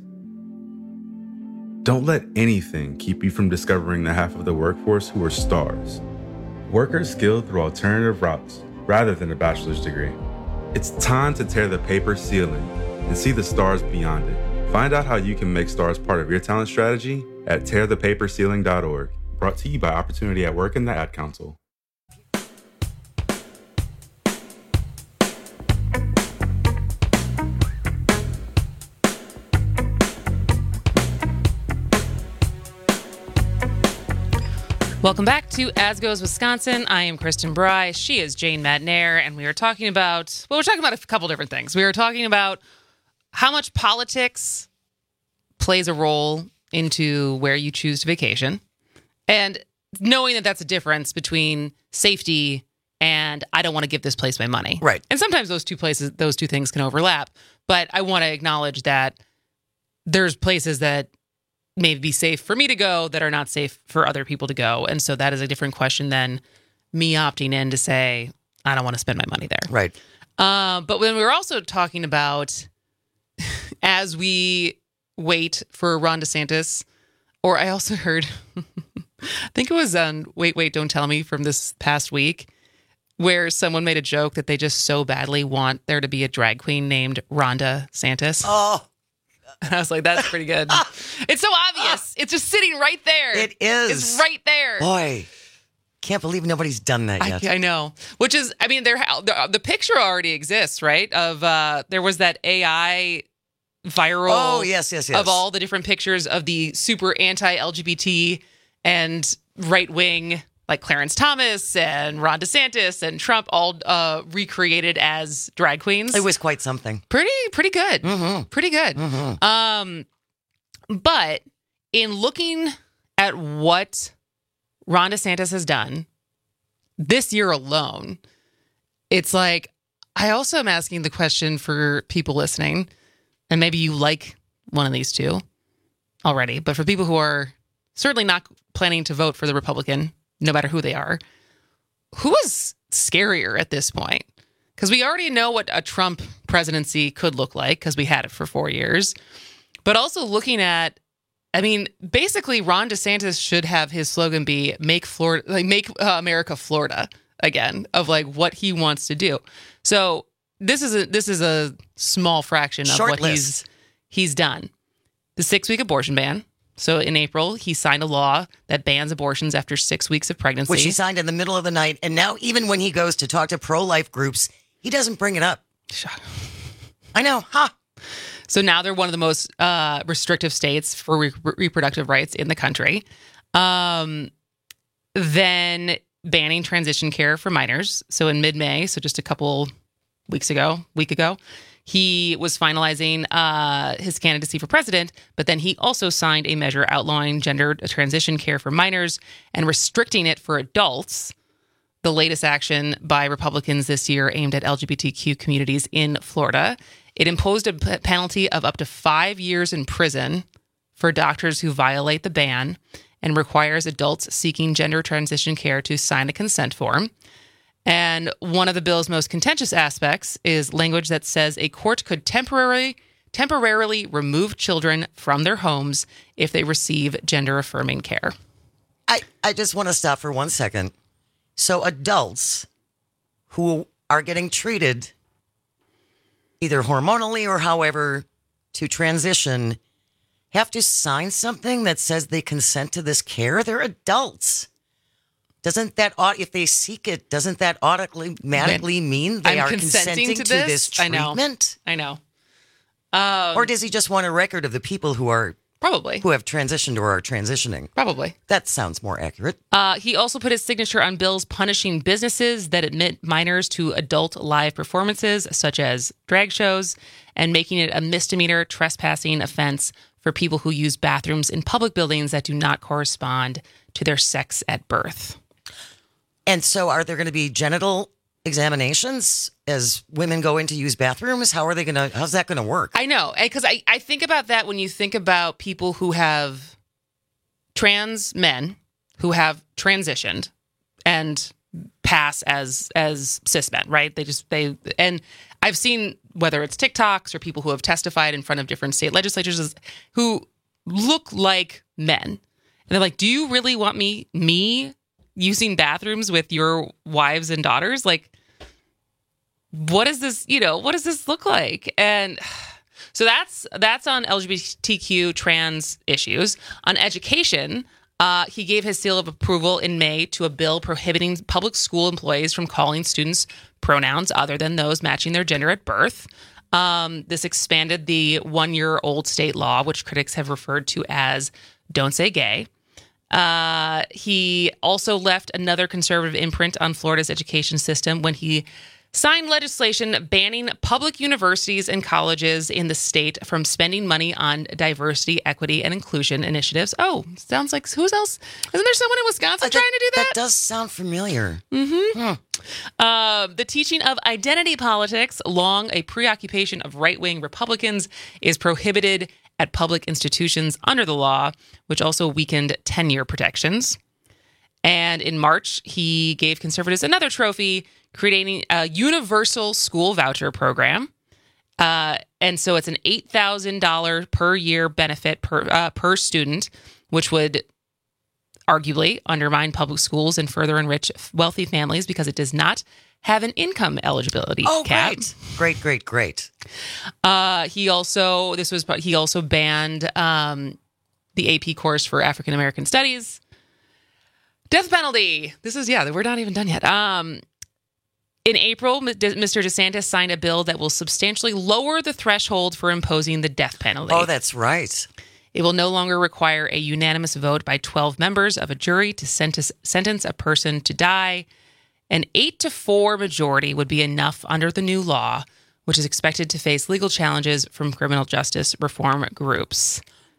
[SPEAKER 34] Don't let anything keep you from discovering the half of the workforce who are stars. Workers skilled through alternative routes rather than a bachelor's degree. It's time to tear the paper ceiling and see the stars beyond it. Find out how you can make stars part of your talent strategy at tearthepaperceiling.org. Brought to you by Opportunity at Work and the Ad Council.
[SPEAKER 24] Welcome back to As Goes Wisconsin. I am Kristen Bry. She is Jane Madnair, and we are talking about, we're talking about a couple different things. We are talking about how much politics plays a role into where you choose to vacation, and knowing that that's a difference between safety and I don't want to give this place my money.
[SPEAKER 26] Right.
[SPEAKER 24] And sometimes those two things can overlap, but I want to acknowledge that there's places that may be safe for me to go that are not safe for other people to go. And so that is a different question than me opting in to say, I don't want to spend my money there.
[SPEAKER 26] Right.
[SPEAKER 24] But when we were also talking about, as we wait for Ron DeSantis, or I also heard, I think it was on Wait, Don't Tell Me from this past week, where someone made a joke that they just so badly want there to be a drag queen named Rhonda Santis.
[SPEAKER 26] Oh,
[SPEAKER 24] and I was like, that's pretty good. It's so obvious. It's just sitting right there.
[SPEAKER 26] It is.
[SPEAKER 24] It's right there.
[SPEAKER 26] Boy, can't believe nobody's done that yet.
[SPEAKER 24] I know. Which is, I mean, the picture already exists, right? Of there was that AI viral.
[SPEAKER 26] Oh, yes.
[SPEAKER 24] Of all the different pictures of the super anti-LGBT and right-wing, like Clarence Thomas and Ron DeSantis and Trump, all recreated as drag queens.
[SPEAKER 26] It was quite something.
[SPEAKER 24] Pretty good.
[SPEAKER 26] Mm-hmm.
[SPEAKER 24] Pretty good.
[SPEAKER 26] Mm-hmm.
[SPEAKER 24] But in looking at what Ron DeSantis has done this year alone, it's like, I also am asking the question for people listening, and maybe you like one of these two already, but for people who are certainly not planning to vote for the Republican, no matter who they are, who is scarier at this point? Because we already know what a Trump presidency could look like because we had it for 4 years. But also looking at, I mean, basically Ron DeSantis should have his slogan be "Make Florida, make America Florida again," of like what he wants to do. So this is a small fraction of what he's done. The 6-week abortion ban. So in April, he signed a law that bans abortions after 6 weeks of pregnancy.
[SPEAKER 26] Which he signed in the middle of the night. And now even when he goes to talk to pro-life groups, he doesn't bring it up. I know.
[SPEAKER 24] So now they're one of the most restrictive states for reproductive rights in the country. Then banning transition care for minors. So in mid-May, so just a week ago, he was finalizing his candidacy for president, but then he also signed a measure outlawing gender transition care for minors and restricting it for adults. The latest action by Republicans this year aimed at LGBTQ communities in Florida. It imposed a penalty of up to 5 years in prison for doctors who violate the ban and requires adults seeking gender transition care to sign a consent form. And one of the bill's most contentious aspects is language that says a court could temporarily remove children from their homes if they receive gender-affirming care.
[SPEAKER 26] I just want to stop for 1 second. So adults who are getting treated either hormonally or however to transition have to sign something that says they consent to this care? They're adults. Doesn't that, if they seek it, doesn't that automatically mean they are consenting to this treatment?
[SPEAKER 24] I know.
[SPEAKER 26] Or does he just want a record of the people who are who have transitioned or are transitioning?
[SPEAKER 24] Probably.
[SPEAKER 26] That sounds more accurate.
[SPEAKER 24] He also put his signature on bills punishing businesses that admit minors to adult live performances, such as drag shows, and making it a misdemeanor trespassing offense for people who use bathrooms in public buildings that do not correspond to their sex at birth.
[SPEAKER 26] And so are there going to be genital examinations as women go in to use bathrooms? How's that going to work?
[SPEAKER 24] I know, because I think about that when you think about people who have trans men who have transitioned and pass as cis men, right? And I've seen whether it's TikToks or people who have testified in front of different state legislatures who look like men. And they're like, do you really want me using bathrooms with your wives and daughters? Like, what is this, what does this look like? And so that's on LGBTQ trans issues. On education, he gave his seal of approval in May to a bill prohibiting public school employees from calling students pronouns other than those matching their gender at birth. This expanded the 1-year-old state law, which critics have referred to as Don't Say Gay. He also left another conservative imprint on Florida's education system when he signed legislation banning public universities and colleges in the state from spending money on diversity, equity, and inclusion initiatives. Oh, sounds like who's else? Isn't there someone in Wisconsin trying to do that?
[SPEAKER 26] That does sound familiar.
[SPEAKER 24] Mm-hmm. The teaching of identity politics, long a preoccupation of right-wing Republicans, is prohibited at public institutions under the law, which also weakened tenure protections. And in March, he gave conservatives another trophy, creating a universal school voucher program. And so it's an $8,000 per year benefit per student, which would arguably undermine public schools and further enrich wealthy families because it does not have an income eligibility cap.
[SPEAKER 26] Great.
[SPEAKER 24] He also banned the AP course for African American Studies. Death penalty. We're not even done yet. In April, Mr. DeSantis signed a bill that will substantially lower the threshold for imposing the death penalty.
[SPEAKER 26] Oh, that's right.
[SPEAKER 24] It will no longer require a unanimous vote by 12 members of a jury to sentence a person to die. An 8-4 majority would be enough under the new law, which is expected to face legal challenges from criminal justice reform groups.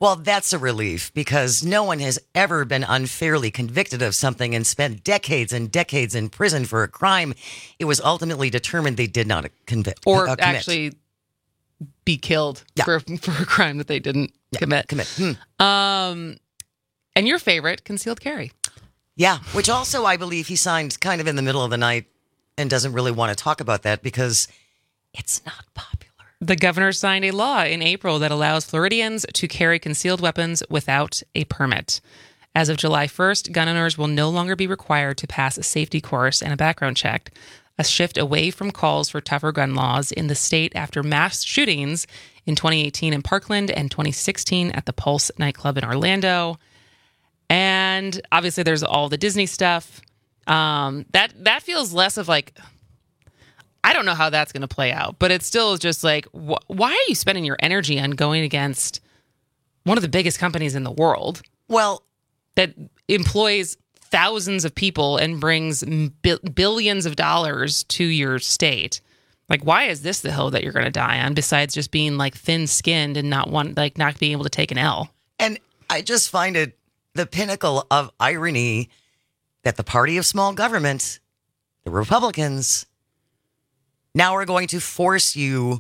[SPEAKER 26] Well, that's a relief because no one has ever been unfairly convicted of something and spent decades and decades in prison for a crime it was ultimately determined they did not commit.
[SPEAKER 24] Or actually be killed for a crime that they didn't commit. And your favorite, concealed carry.
[SPEAKER 26] Yeah, which also I believe he signed kind of in the middle of the night and doesn't really want to talk about that because it's not popular.
[SPEAKER 24] The governor signed a law in April that allows Floridians to carry concealed weapons without a permit. As of July 1st, gun owners will no longer be required to pass a safety course and a background check, a shift away from calls for tougher gun laws in the state after mass shootings in 2018 in Parkland and 2016 at the Pulse nightclub in Orlando. And obviously there's all the Disney stuff. That feels less of like, I don't know how that's going to play out, but it still is just like, why are you spending your energy on going against one of the biggest companies in the world?
[SPEAKER 26] Well,
[SPEAKER 24] that employs thousands of people and brings billions of dollars to your state. Like, why is this the hill that you're going to die on besides just being like thin-skinned and not being able to take an L?
[SPEAKER 26] And I just find it the pinnacle of irony that the party of small government, the Republicans, now are going to force you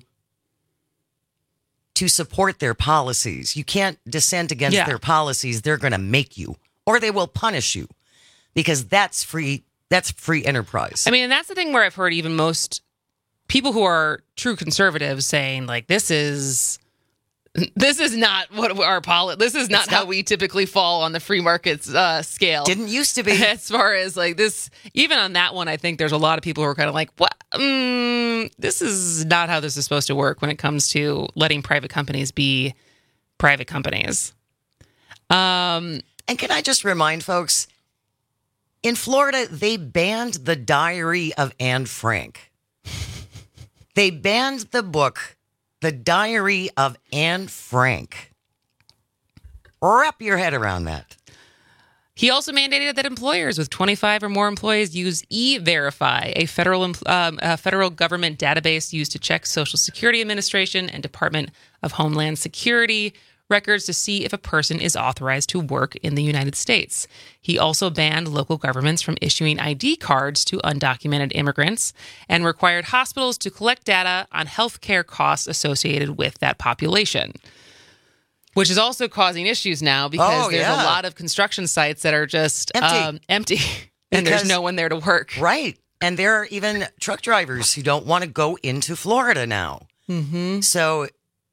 [SPEAKER 26] to support their policies. You can't dissent against their policies. They're going to make you, or they will punish you, because that's free enterprise.
[SPEAKER 24] I mean, and that's the thing where I've heard even most people who are true conservatives saying, like, this is not what our this is not how we typically fall on the free markets scale.
[SPEAKER 26] Didn't used to be.
[SPEAKER 24] As far as like this, even on that one, I think there's a lot of people who are kind of like, what? This is not how this is supposed to work when it comes to letting private companies be private companies.
[SPEAKER 26] And can I just remind folks, in Florida, they banned the Diary of Anne Frank. They banned the book, The Diary of Anne Frank. Wrap your head around that.
[SPEAKER 24] He also mandated that employers with 25 or more employees use E-Verify, a federal government database used to check Social Security Administration and Department of Homeland Security records to see if a person is authorized to work in the United States. He also banned local governments from issuing ID cards to undocumented immigrants and required hospitals to collect data on healthcare costs associated with that population. Which is also causing issues now because there's a lot of construction sites that are just empty and there's no one there to work.
[SPEAKER 26] Right. And there are even truck drivers who don't want to go into Florida now.
[SPEAKER 24] Mm-hmm.
[SPEAKER 26] So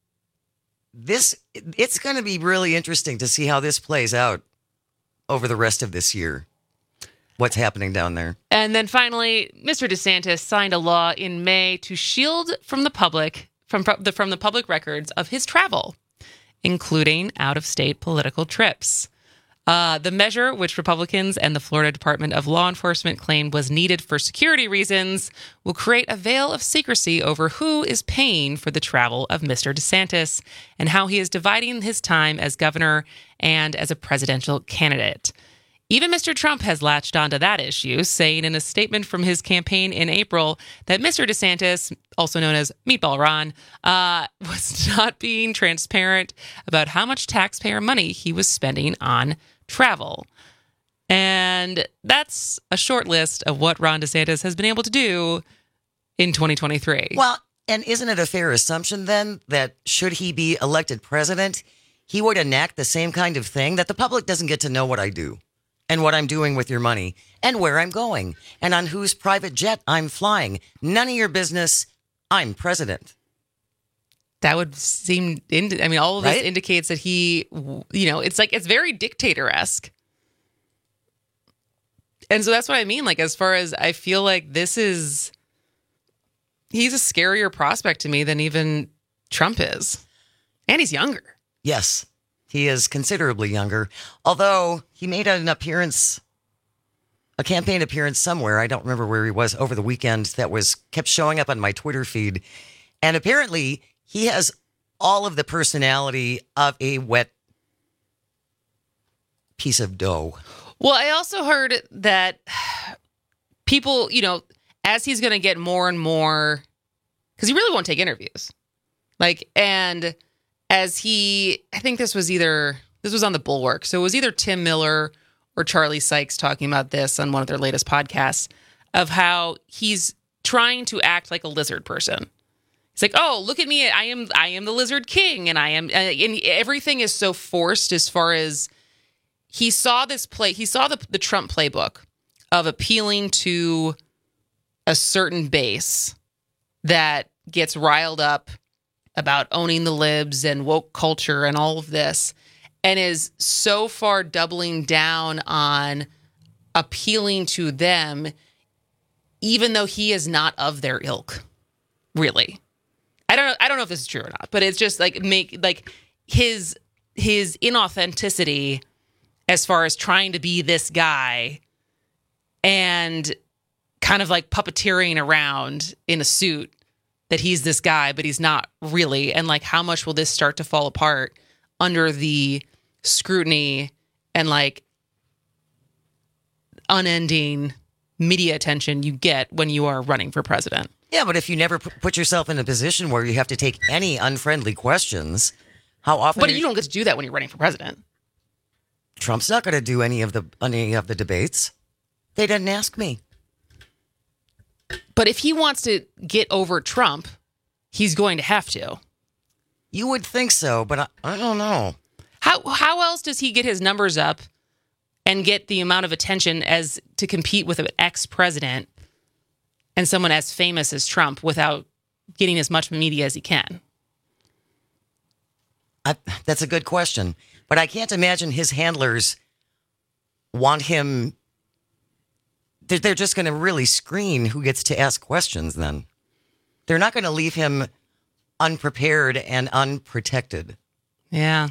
[SPEAKER 26] it's going to be really interesting to see how this plays out over the rest of this year. What's happening down there.
[SPEAKER 24] And then finally, Mr. DeSantis signed a law in May to shield from the public from the public records of his travel, including out-of-state political trips. The measure, which Republicans and the Florida Department of Law Enforcement claimed was needed for security reasons, will create a veil of secrecy over who is paying for the travel of Mr. DeSantis and how he is dividing his time as governor and as a presidential candidate. Even Mr. Trump has latched onto that issue, saying in a statement from his campaign in April that Mr. DeSantis, also known as Meatball Ron, was not being transparent about how much taxpayer money he was spending on travel. And that's a short list of what Ron DeSantis has been able to do in 2023.
[SPEAKER 26] Well, and isn't it a fair assumption then that should he be elected president, he would enact the same kind of thing, that the public doesn't get to know what I do and what I'm doing with your money and where I'm going and on whose private jet I'm flying. None of your business. I'm president.
[SPEAKER 24] That would seem, all of this indicates that he, it's very dictator-esque. And so that's what I mean. Like, as far as I feel like he's a scarier prospect to me than even Trump is. And he's younger.
[SPEAKER 26] Yes, he is considerably younger. Although he made an appearance, a campaign appearance somewhere. I don't remember where he was over the weekend that kept showing up on my Twitter feed. And apparently he has all of the personality of a wet piece of dough.
[SPEAKER 24] Well, I also heard that people, as he's going to get more and more, because he really won't take interviews. And I think this was on the Bulwark. So it was either Tim Miller or Charlie Sykes talking about this on one of their latest podcasts of how he's trying to act like a lizard person. It's like, oh, look at me. I am the lizard king. And and everything is so forced as far as he saw the Trump playbook of appealing to a certain base that gets riled up about owning the libs and woke culture and all of this, and is so far doubling down on appealing to them, even though he is not of their ilk, really. I don't know if this is true or not, but it's just his inauthenticity as far as trying to be this guy and kind of like puppeteering around in a suit that he's this guy, but he's not really. And like, how much will this start to fall apart under the scrutiny and like unending media attention you get when you are running for president?
[SPEAKER 26] Yeah, but if you never put yourself in a position where you have to take any unfriendly questions, how often?
[SPEAKER 24] But you don't get to do that when you're running for president.
[SPEAKER 26] Trump's not going to do any of the debates. They didn't ask me.
[SPEAKER 24] But if he wants to get over Trump, he's going to have to.
[SPEAKER 26] You would think so, but I don't know.
[SPEAKER 24] How else does he get his numbers up and get the amount of attention as to compete with an ex-president and someone as famous as Trump without getting as much media as he can?
[SPEAKER 26] That's a good question. But I can't imagine his handlers want him. They're just going to really screen who gets to ask questions then. They're not going to leave him unprepared and unprotected.
[SPEAKER 24] Yeah.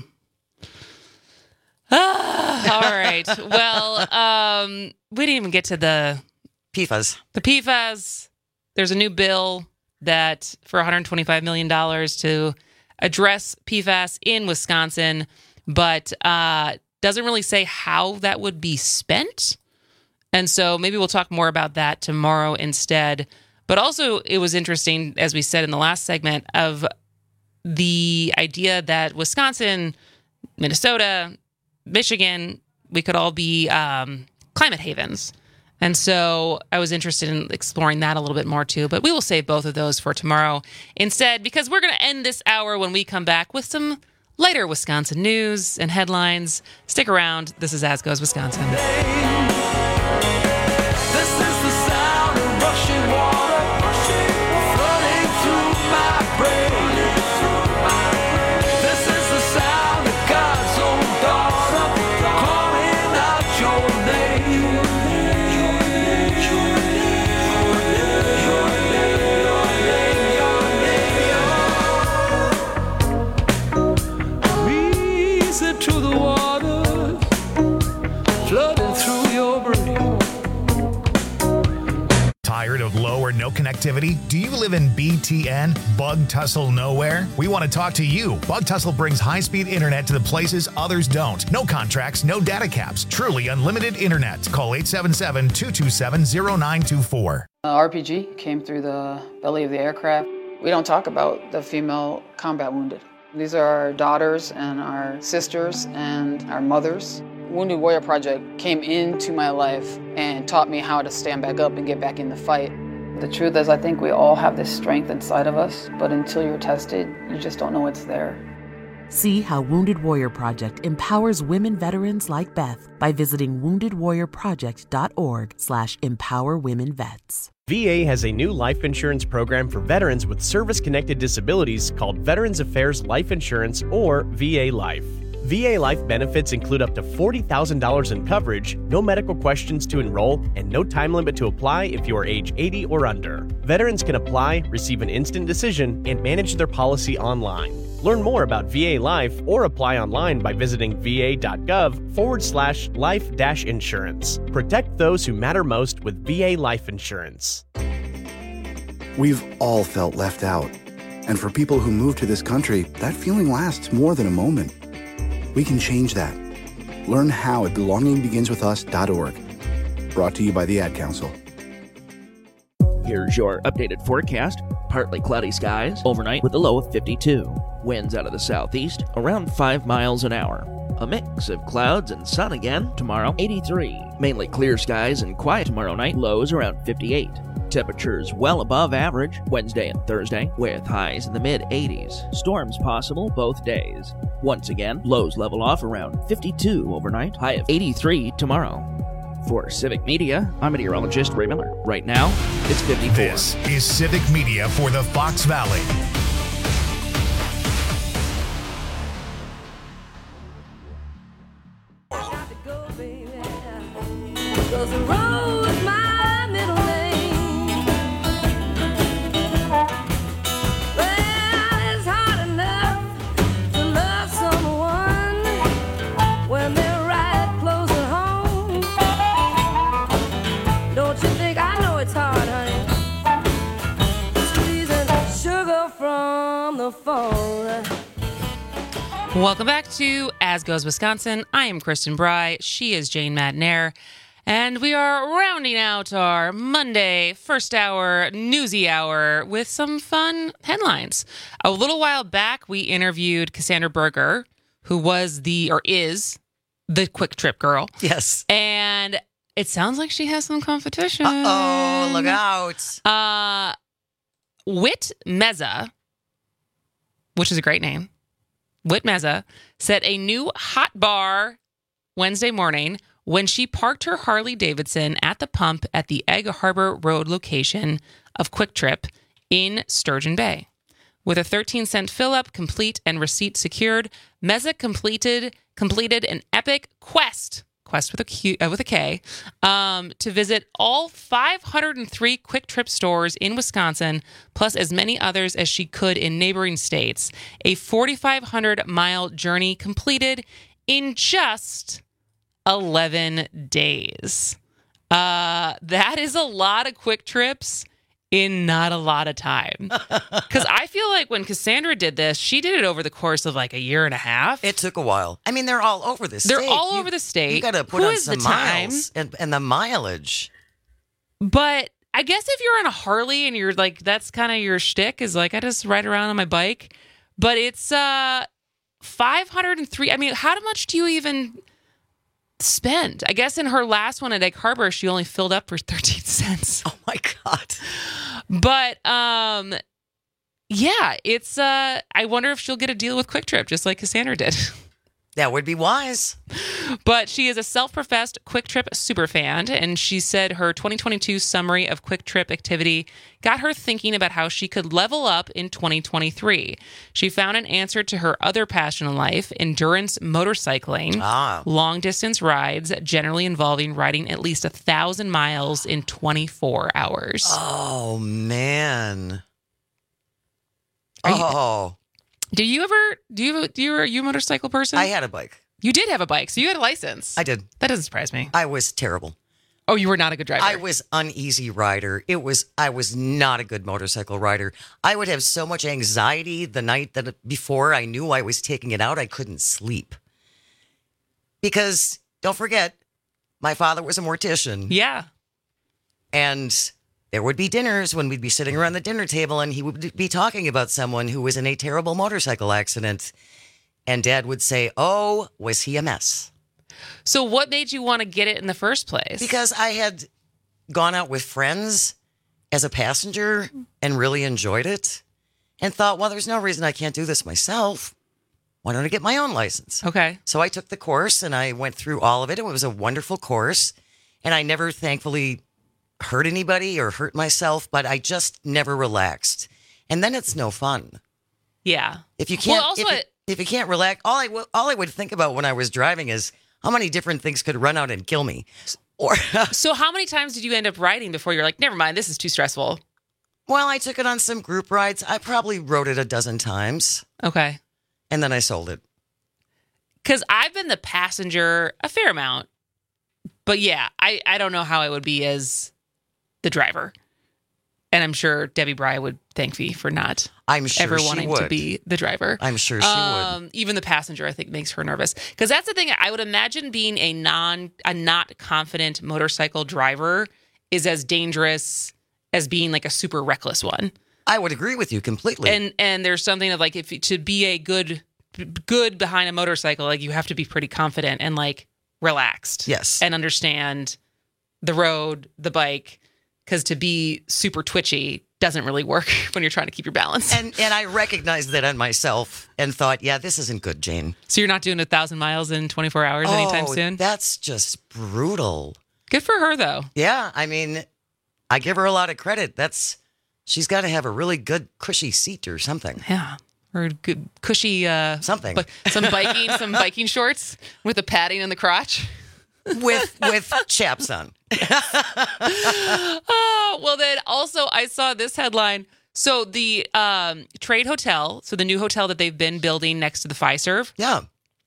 [SPEAKER 24] All right. Well, we didn't even get to the
[SPEAKER 26] PFAS.
[SPEAKER 24] The PFAS. There's a new bill that for $125 million to address PFAS in Wisconsin, but doesn't really say how that would be spent. And so maybe we'll talk more about that tomorrow instead. But also it was interesting, as we said in the last segment, of the idea that Wisconsin, Minnesota, Michigan, we could all be climate havens. And so I was interested in exploring that a little bit more too, but we will save both of those for tomorrow instead, because we're going to end this hour when we come back with some lighter Wisconsin news and headlines. Stick around. This is As Goes Wisconsin.
[SPEAKER 12] This is the sound of rushing water, flooding through my brain. This is the sound of God's own daughter, calling out your name. Easy to the water, flooding through your brain.
[SPEAKER 11] Tired of low or no connectivity? Do you live in BTN, Bug Tussle Nowhere? We want to talk to you. Bug Tussle brings high-speed internet to the places others don't. No contracts, no data caps. Truly unlimited internet. Call 877-227-0924.
[SPEAKER 1] RPG came through the belly of the aircraft. We don't talk about the female combat wounded. These are our daughters and our sisters and our mothers. Wounded Warrior Project came into my life and taught me how to stand back up and get back in the fight. The truth is, I think we all have this strength inside of us, but until you're tested, you just don't know it's there.
[SPEAKER 3] See how Wounded Warrior Project empowers women veterans like Beth by visiting woundedwarriorproject.org/empowerwomenvets.
[SPEAKER 4] VA has a new life insurance program for veterans with service-connected disabilities called Veterans Affairs Life Insurance, or VA Life. VA Life benefits include up to $40,000 in coverage, no medical questions to enroll, and no time limit to apply if you are age 80 or under. Veterans can apply, receive an instant decision, and manage their policy online. Learn more about VA Life or apply online by visiting va.gov/life-insurance. Protect those who matter most with VA Life Insurance.
[SPEAKER 17] We've all felt left out. And for people who move to this country, that feeling lasts more than a moment. We can change that. Learn how at belongingbeginswithus.org. Brought to you by the Ad Council.
[SPEAKER 10] Here's your updated forecast. Partly cloudy skies overnight with a low of 52. Winds out of the southeast, around 5 miles an hour. A mix of clouds and sun again tomorrow, 83. Mainly clear skies and quiet tomorrow night, lows around 58. Temperatures well above average Wednesday and Thursday, with highs in the mid-80s. Storms possible both days. Once again, lows level off around 52 overnight, high of 83 tomorrow. For Civic Media, I'm meteorologist Ray Miller. Right now, it's 54.
[SPEAKER 11] This is Civic Media for the Fox Valley.
[SPEAKER 24] Welcome back to As Goes Wisconsin. I am Kristen Bry. She is Jane Madnair. And we are rounding out our Monday first hour newsy hour with some fun headlines. A little while back, we interviewed Cassandra Berger, who was is the Quick Trip girl.
[SPEAKER 26] Yes.
[SPEAKER 24] And it sounds like she has some competition.
[SPEAKER 26] Uh-oh, look out.
[SPEAKER 24] Whit Meza, which is a great name. Whit Meza set a new hot bar Wednesday morning when she parked her Harley-Davidson at the pump at the Egg Harbor Road location of Quick Trip in Sturgeon Bay. With a 13-cent fill-up complete and receipt secured, Meza completed an epic quest with a K, to visit all 503 Quick Trip stores in Wisconsin, plus as many others as she could in neighboring states. A 4,500-mile journey completed in just 11 days. That is a lot of Quick Trips in not a lot of time. Because I feel like when Cassandra did this, she did it over the course of like a year and a half.
[SPEAKER 26] It took a while. I mean, they're all over the state.
[SPEAKER 24] They're all over the state.
[SPEAKER 26] You got to put on some miles and the mileage.
[SPEAKER 24] But I guess if you're on a Harley and you're like, that's kind of your shtick, is like, I just ride around on my bike. But it's 503. I mean, how much do you even spend? I guess in her last one at Egg Harbor, she only filled up for 13 cents.
[SPEAKER 26] Oh my God.
[SPEAKER 24] But yeah, it's I wonder if she'll get a deal with Quick Trip just like Cassandra did.
[SPEAKER 26] That would be wise.
[SPEAKER 24] But she is a self-professed Quick Trip superfan, and she said her 2022 summary of Quick Trip activity got her thinking about how she could level up in 2023. She found an answer to her other passion in life, endurance motorcycling, long-distance rides, generally involving riding at least 1,000 miles in 24 hours.
[SPEAKER 26] Oh, man.
[SPEAKER 24] Are you a motorcycle person?
[SPEAKER 26] I had a bike.
[SPEAKER 24] You did have a bike, so you had a license.
[SPEAKER 26] I did.
[SPEAKER 24] That doesn't surprise me.
[SPEAKER 26] I was terrible.
[SPEAKER 24] Oh, you were not a good driver.
[SPEAKER 26] I was uneasy rider. I was not a good motorcycle rider. I would have so much anxiety the night before I knew I was taking it out, I couldn't sleep. Because don't forget, my father was a mortician.
[SPEAKER 24] Yeah.
[SPEAKER 26] And there would be dinners when we'd be sitting around the dinner table and he would be talking about someone who was in a terrible motorcycle accident. And Dad would say, "Oh, was he a mess?"
[SPEAKER 24] So what made you want to get it in the first place?
[SPEAKER 26] Because I had gone out with friends as a passenger and really enjoyed it and thought, well, there's no reason I can't do this myself. Why don't I get my own license?
[SPEAKER 24] Okay.
[SPEAKER 26] So I took the course and I went through all of it. It was a wonderful course. And I never, thankfully, hurt anybody or hurt myself, but I just never relaxed. And then it's no fun.
[SPEAKER 24] Yeah.
[SPEAKER 26] If you can't, if you can't relax, all I would think about when I was driving is how many different things could run out and kill me. Or
[SPEAKER 24] so how many times did you end up riding before you're like, never mind, this is too stressful?
[SPEAKER 26] Well, I took it on some group rides. I probably rode it a dozen times.
[SPEAKER 24] Okay.
[SPEAKER 26] And then I sold it.
[SPEAKER 24] Because I've been the passenger a fair amount. But yeah, I don't know how I would be as the driver. And I'm sure Debbie Bry would thank me for not ever wanting to be the driver.
[SPEAKER 26] I'm sure she would.
[SPEAKER 24] Even the passenger, I think, makes her nervous. Because that's the thing. I would imagine being a not confident motorcycle driver is as dangerous as being like a super reckless one.
[SPEAKER 26] I would agree with you completely.
[SPEAKER 24] And there's something of like, if to be a good behind a motorcycle, like you have to be pretty confident and like relaxed.
[SPEAKER 26] Yes.
[SPEAKER 24] And understand the road, the bike, because to be super twitchy doesn't really work when you're trying to keep your balance.
[SPEAKER 26] And I recognized that on myself and thought, yeah, this isn't good, Jane.
[SPEAKER 24] So you're not doing 1,000 miles in 24 hours anytime soon?
[SPEAKER 26] That's just brutal.
[SPEAKER 24] Good for her, though.
[SPEAKER 26] Yeah, I mean, I give her a lot of credit. She's got to have a really good cushy seat or something.
[SPEAKER 24] Yeah. Or good cushy
[SPEAKER 26] something.
[SPEAKER 24] Some biking shorts with the padding in the crotch.
[SPEAKER 26] With chaps on.
[SPEAKER 24] Oh, well, then also I saw this headline. So the Trade Hotel, so the new hotel that they've been building next to the Fiserv.
[SPEAKER 26] Yeah.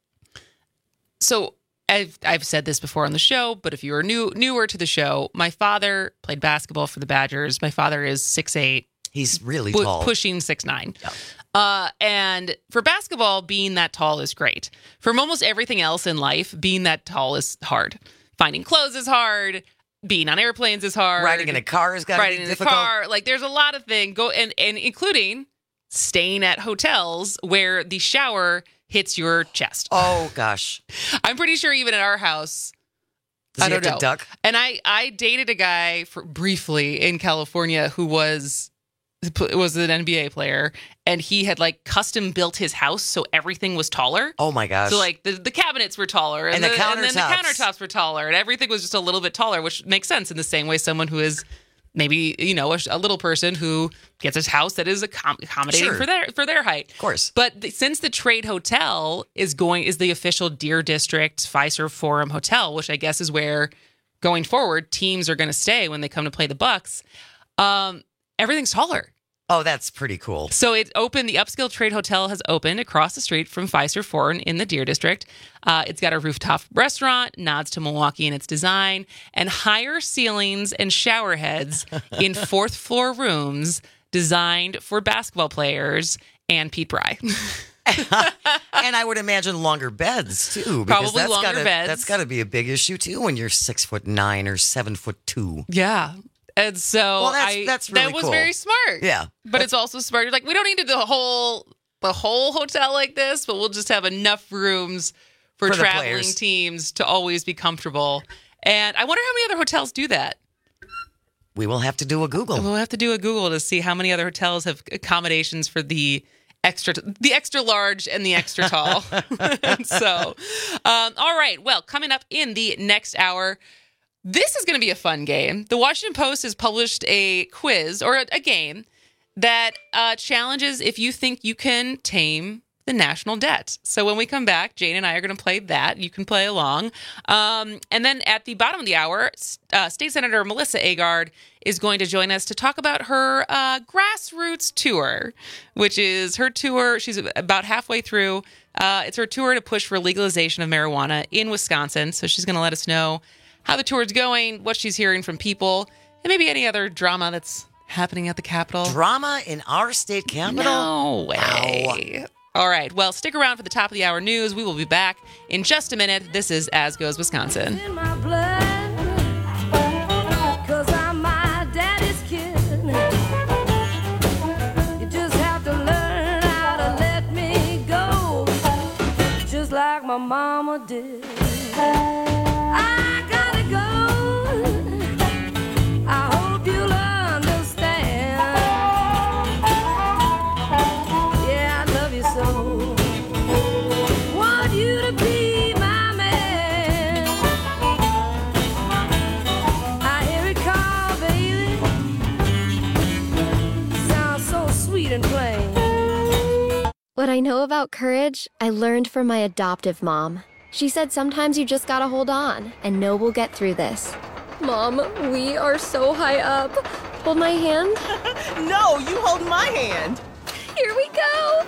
[SPEAKER 24] So I've said this before on the show, but if you are newer to the show, my father played basketball for the Badgers. My father is 6'8".
[SPEAKER 26] He's really tall.
[SPEAKER 24] Pushing 6'9". Yeah. And for basketball, being that tall is great. For almost everything else in life, being that tall is hard. Finding clothes is hard. Being on airplanes is hard.
[SPEAKER 26] Riding in a car is got to be difficult.
[SPEAKER 24] Riding in a car. Like, there's a lot of things. And including staying at hotels where the shower hits your chest.
[SPEAKER 26] Oh, gosh.
[SPEAKER 24] I'm pretty sure even at our house,
[SPEAKER 26] Does he have to duck?
[SPEAKER 24] And I dated a guy briefly in California who was an NBA player, and he had like custom built his house so everything was taller.
[SPEAKER 26] Oh my gosh.
[SPEAKER 24] So like the cabinets were taller and then the countertops were taller and everything was just a little bit taller, which makes sense in the same way someone who is maybe, a little person who gets a house that is accommodating for their height.
[SPEAKER 26] Of course.
[SPEAKER 24] But since the Trade Hotel is the official Deer District Fiserv Forum Hotel, which I guess is where going forward teams are going to stay when they come to play the Bucks, everything's taller.
[SPEAKER 26] Oh, that's pretty cool.
[SPEAKER 24] So it's open. The upscale Trade Hotel has opened across the street from Fiserv Forum in the Deer District. It's got a rooftop restaurant, nods to Milwaukee in its design, and higher ceilings and shower heads in fourth floor rooms designed for basketball players and Pete Bry.
[SPEAKER 26] And I would imagine longer beds too.
[SPEAKER 24] Probably longer beds.
[SPEAKER 26] That's got to be a big issue too when you're 6'9" or 7'2".
[SPEAKER 24] Yeah. And so
[SPEAKER 26] that's really
[SPEAKER 24] that was
[SPEAKER 26] cool.
[SPEAKER 24] very smart.
[SPEAKER 26] Yeah.
[SPEAKER 24] But it's also smart. You're like, we don't need to do the whole hotel like this, but we'll just have enough rooms for traveling teams to always be comfortable. And I wonder how many other hotels do that.
[SPEAKER 26] We will have to do a Google.
[SPEAKER 24] We'll have to do a Google to see how many other hotels have accommodations for the extra large and the extra tall. So, all right. Well, coming up in the next hour, this is going to be a fun game. The Washington Post has published a quiz or a game that challenges if you think you can tame the national debt. So when we come back, Jane and I are going to play that. You can play along. And then at the bottom of the hour, State Senator Melissa Agard is going to join us to talk about her grassroots tour, which is her tour. She's about halfway through. It's her tour to push for legalization of marijuana in Wisconsin. So she's going to let us know how the tour is going, what she's hearing from people, and maybe any other drama that's happening at the Capitol.
[SPEAKER 26] Drama in our state capitol?
[SPEAKER 24] No way. Ow. All right. Well, stick around for the top of the hour news. We will be back in just a minute. This is As Goes Wisconsin.
[SPEAKER 2] In my blood, 'cause I'm my daddy's kid. You just have to learn how to let me go, just like my mama did.
[SPEAKER 5] What I know about courage, I learned from my adoptive mom. She said sometimes you just gotta hold on and know we'll get through this. Mom, we are so high up. Hold my hand.
[SPEAKER 6] No, you hold my hand.
[SPEAKER 5] Here we go.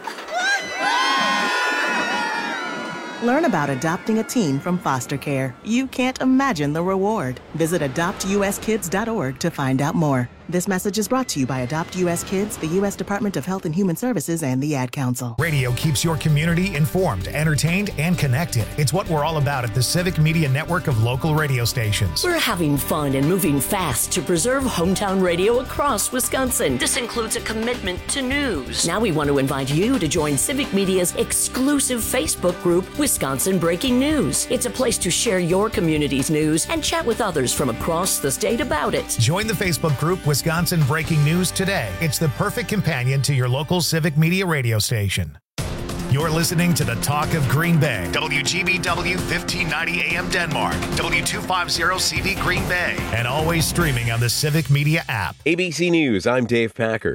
[SPEAKER 7] Learn about adopting a teen from foster care. You can't imagine the reward. Visit adoptuskids.org to find out more. This message is brought to you by Adopt U.S. Kids, the U.S. Department of Health and Human Services, and the Ad Council.
[SPEAKER 11] Radio keeps your community informed, entertained, and connected. It's what we're all about at the Civic Media Network of local radio stations.
[SPEAKER 8] We're having fun and moving fast to preserve hometown radio across Wisconsin. This includes a commitment to news. Now we want to invite you to join Civic Media's exclusive Facebook group, Wisconsin Breaking News. It's a place to share your community's news and chat with others from across the state about it.
[SPEAKER 11] Join the Facebook group Wisconsin Breaking News today. It's the perfect companion to your local Civic Media radio station. You're listening to the Talk of Green Bay. WGBW 1590 AM Denmark. W250CV Green Bay. And always streaming on the Civic Media app.
[SPEAKER 9] ABC News, I'm Dave Packer.